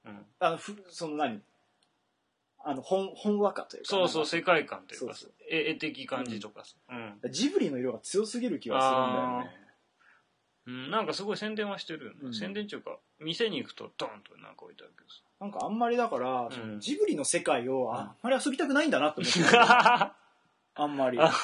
本話かというかそう世界観というか絵的感じとかさ、 ジブリの色が強すぎる気がするんだよね。 なんかすごい宣伝はしてる、宣伝っていうか店に行くとドンとなんか置いてあるけどさ、 なんかあんまりだから、ジブリの世界をあんまり遊びたくないんだなって思ってあんまりいや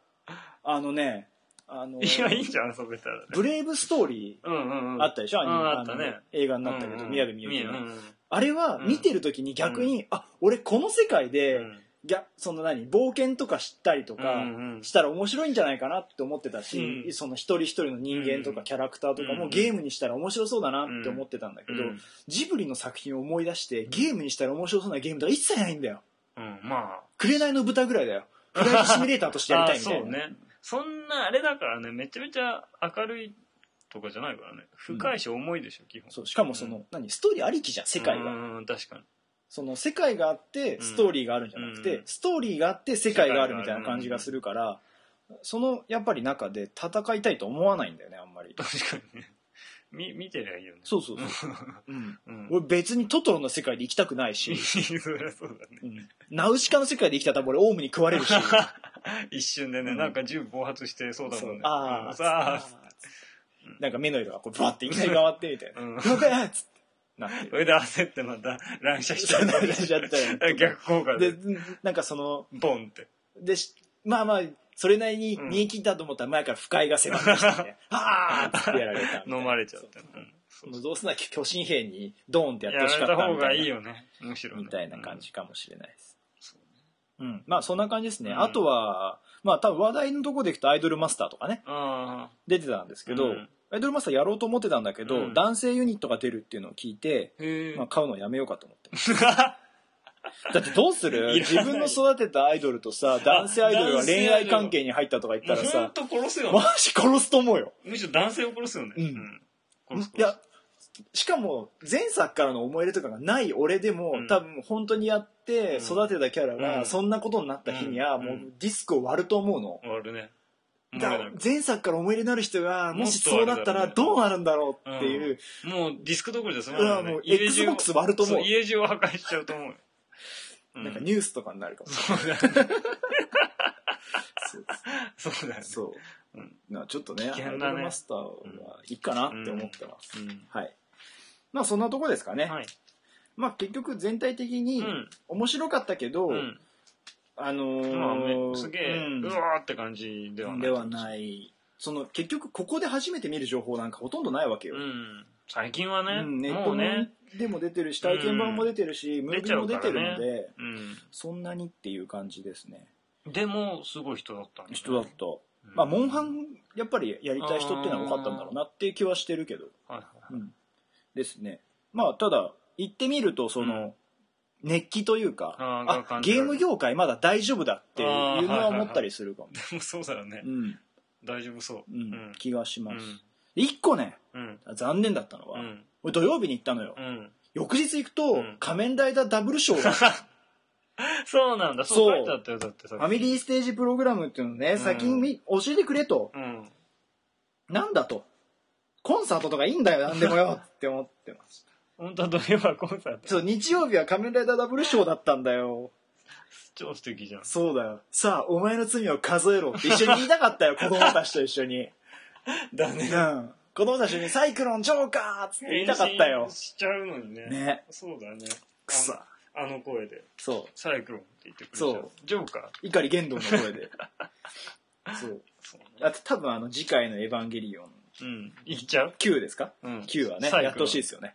いいじゃん遊べたら、ね、 ブレイブストーリーあったでしょ、 あったね、 映画になったけど、宮部みゆきの、あれは見てる時に逆に、俺この世界で、冒険とか知ったりとかしたら面白いんじゃないかなって思ってたし、その一人一人の人間とかキャラクターとかもゲームにしたら面白そうだなって思ってたんだけど、ジブリの作品を思い出してゲームにしたら面白そうなゲームとか一切ないんだよ。紅の豚ぐらいだよ。フライトシミュレーターとしてやりたいみたいな。 そうね。そんなあれだからね、めちゃめちゃ明るいとかじゃないからね。深いし重いでしょ、基本。 そう、しかもストーリーありきじゃん、世界が。 確かに。 世界があってストーリーがあるんじゃなくて、ストーリーがあって世界があるみたいな感じがするから、やっぱり中で戦いたいと思わないんだよね、あんまり。 確かにね。見てりゃいいよね。 そう俺別にトトロの世界で生きたくないしそりゃそうだね、 ナウシカの世界で生きたら俺オウムに食われるし一瞬でね、なんか銃暴発してそうだもんね。 なんか目の色がこうバッていきなり変わってみたいな「了解!」っつってなってそれで焦ってまた乱射しちゃった逆効果でなんかボンってでそれなりに見え切ったと思ったら前から不快が迫ってきてね「はぁ!」ってやられた飲まれちゃったどうせなきゃ巨神兵にドーンってやってほしかったみたいな、 やられた方がいいよね、むしろね、 みたいな感じかもしれないです、そんな感じですね、あとは多分話題のところでいくとアイドルマスターとかね出てたんですけど、アイドルマスターやろうと思ってたんだけど、男性ユニットが出るっていうのを聞いて、買うのやめようかと思ってだってどうする自分の育てたアイドルとさ男性アイドルが恋愛関係に入ったとか言ったらさ本当殺すよね、 マジ殺すと思うよ。 むしろ男性を殺すよね、 いやしかも前作からの思い入れとかがない俺でも、多分本当にやって育てたキャラがそんなことになった日にはもうディスクを割ると思うの。 割るね。 前作から思い入れになる人がもしそうなったらどうなるんだろうっていう、 もうディスクどころじゃ済まない、もう XBOX 割ると思う。 家中を破壊しちゃうと思う。 なんかニュースとかになるかもしれない。 そうだよね。 そう。ちょっとね、アイドルマスターはいいかなって思ってます。はい。そんなとこですかね。結局全体的に面白かったけど、 すげえうわーって感じではない。 結局ここで初めて見る情報なんかほとんどないわけよ。 最近はね、 ネットでも出てるし体験版も出てるし、ムービーも出てるので、そんなにっていう感じですね。 でもすごい人だったんだね。 人だった。モンハンやっぱりやりたい人っていうのは多かったんだろうなっていう気はしてるけど、ですね。ただ行ってみると熱気というか、ゲーム業界まだ大丈夫だっていうのは思ったりするかも。 でもそうだよね。大丈夫そう。 気がします。一個ね、残念だったのは、俺土曜日に行ったのよ。翌日行くと仮面ライダーダブルショーがそうなんだ。そう書いてあったよ、だってさ。 ファミリーステージプログラムっていうのね、先に教えてくれと。なんだと。コンサートとかいいんだよ、なんでもよって思ってます。 本当は土曜日はコンサート。 そう、日曜日は仮面ライダーダブルショーだったんだよ。 超素敵じゃん。 そうだよ。さあ、お前の罪を数えろって一緒に言いたかったよ、子供たちと一緒に。 だね。 子供たちにサイクロンジョーカーって言いたかったよ。 しちゃうのにね。 ね。 そうだね。 くさ。 あの声でそうサイクロンって言ってくるそうジョーカー碇玄道の声でそうあと多分次回のエヴァンゲリオン言っちゃう Q ですか、Q はねやってほしいですよね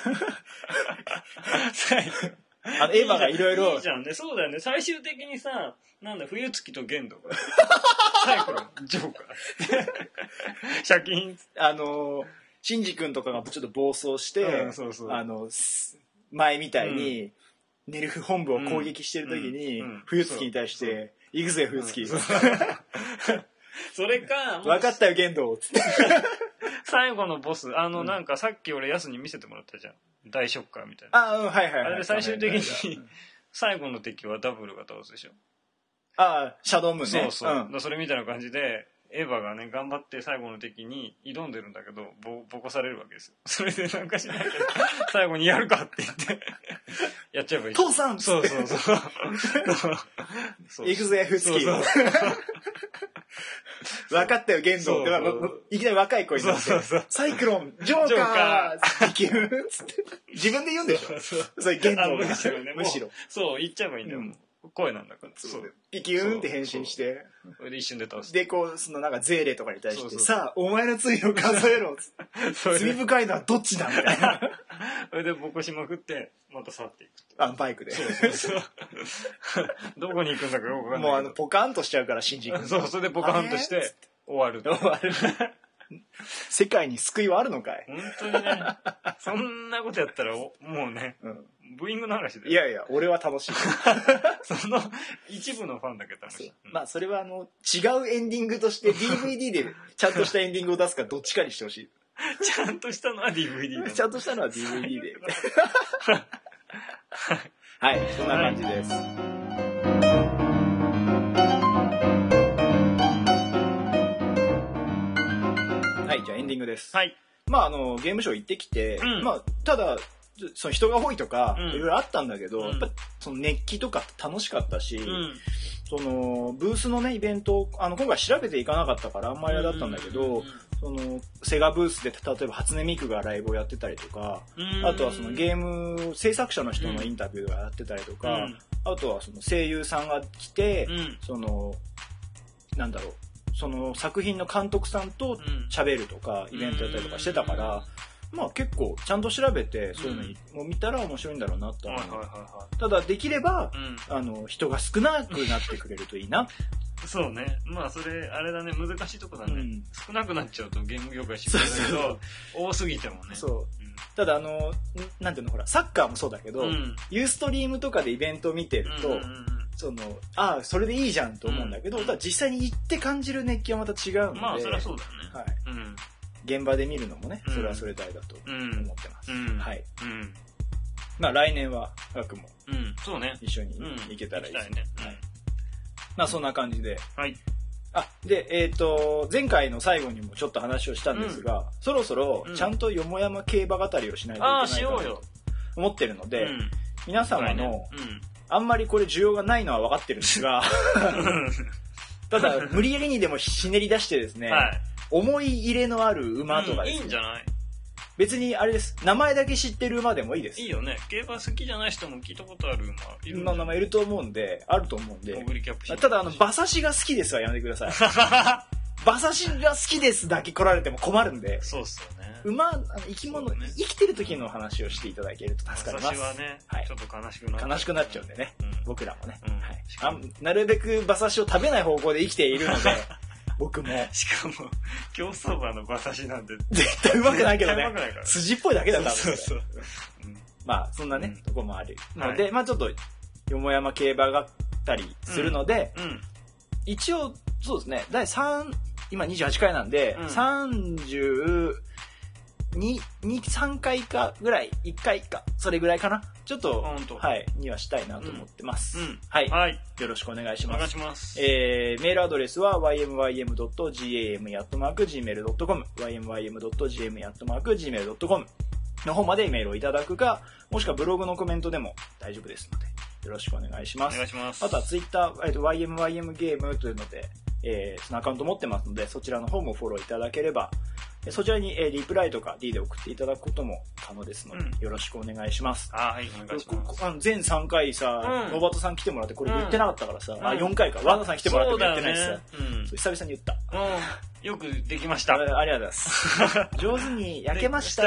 エヴァがいろいろいいじゃんね。そうだよね。最終的にさ、なんだ冬月と玄道がサイクロンジョーカーシャキンシンジ君とかがちょっと暴走して、前みたいにネルフ本部を攻撃してる時に冬月に対して行くぜ冬月それか分かったよ玄道つって最後のボスなんかさっき俺ヤスに見せてもらったじゃん大ショッカーみたいなはいはいはいあれで最終的に最後の敵はダブルが倒すでしょシャドウムーンねそう、それみたいな感じでエヴァがね頑張って最後の敵に挑んでるんだけどボコされるわけですよそれでなんかしないけど最後にやるかって言ってやっちゃえばいい父さんそう行くぜ冬月分かったよ玄道いきなり若い子になってサイクロンジョーカービキュンって自分で言うんでしょそれ玄道がむしろそう言っちゃえばいいんだよ声なんだからビキュンって変身してそれで一瞬で倒すでこうなんかゼーレとかに対してさあお前の罪を数えろ罪深いのはどっちだみたいなそれでボコしまくってまた去っていくバイクでそうどこに行くんだかよく分かんないもうポカンとしちゃうから新人そうそれでポカンとして終わる世界に救いはあるのかい本当にねそんなことやったらもうねブーイングの話でいやいや俺は楽しいその一部のファンだけ楽しいまあそれは違うエンディングとして DVD でちゃんとしたエンディングを出すかどっちかにしてほしいちゃんとしたのは DVD ちゃんとしたのは DVD ではいそんな感じですはいじゃあエンディングですはいまあゲームショー行ってきてまあただその人が多いとかいろいろあったんだけど、やっぱその熱気とか楽しかったし、そのブースのねイベント今回調べていかなかったからあんまりあれだったんだけど、そのセガブースで例えば初音ミクがライブをやってたりとか、あとはそのゲーム制作者の人のインタビューがやってたりとか、あとはその声優さんが来て、そのなんだろうその作品の監督さんと喋るとかイベントやったりとかしてたから。まあ結構ちゃんと調べてそういうのを見たら面白いんだろうなと思う。ただできれば、人が少なくなってくれるといいな。 そうね。まあそれあれだね難しいとこだね。少なくなっちゃうとゲーム業界失敗だけど多すぎてもね。そう。 ただなんていうのほらサッカーもそうだけど、ユーストリームとかでイベントを見てると。それでいいじゃんと思うんだけど、ただ実際に行って感じる熱気はまた違うので。 まあそりゃそうだね。はい。 現場で見るのもね、それはそれ大だと思ってます。はい。まあ来年はガクも一緒に行けたらいいですね。まあそんな感じで。はい。で前回の最後にもちょっと話をしたんですが、そろそろちゃんとよもやま競馬語りをしないといけないかなと思ってるので、皆様のあんまりこれ需要がないのは分かってるんですが、ただ無理やりにでもひねり出してですね。思い入れのある馬とかですね、 いいんじゃない別にあれです名前だけ知ってる馬でもいいですいいよね競馬好きじゃない人も聞いたことある馬の名前いると思うんであると思うんでただ馬刺しが好きですはやめてください馬刺しが好きですだけ来られても困るんでそうっすよね馬生き物、生きてる時の話をしていただけると助かります馬刺しはね、ちょっと悲しくなっちゃうんでね、僕らもね、なるべく馬刺しを食べない方向で生きているので僕もしかも競走馬の馬刺しなんて絶対うまくないけどね筋っぽいだけだったんですよまあそんなねとこもあるのでまあちょっとよもやま競馬がったりするので一応そうですね第3今28回なんで32、3回かぐらい1回かそれぐらいかなちょっとはいにはしたいなと思ってますはいよろしくお願いします。メールアドレスは ymym.gam@gmail.com ymym.gam@gmail.com の方までメールをいただくかもしくはブログのコメントでも大丈夫ですのでよろしくお願いします。あとはツイッターymym ゲームというのでそのアカウント持ってますのでそちらの方もフォローいただければそちらにリプライとか D で送っていただくことも可能ですので、よろしくお願いします。 はい、お願いします。 全3回さ、ロバートさん来てもらってこれ言ってなかったからさ、4回か、ワンダさん来てもらっても言ってないしさ、久々に言った。 よくできました。 ありがとうございます。上手に焼けました。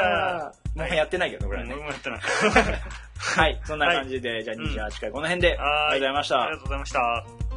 もうやってないけど、これはね。 もうやってない。 はい、そんな感じで、じゃあ28回この辺で、ありがとうございました。 ありがとうございました。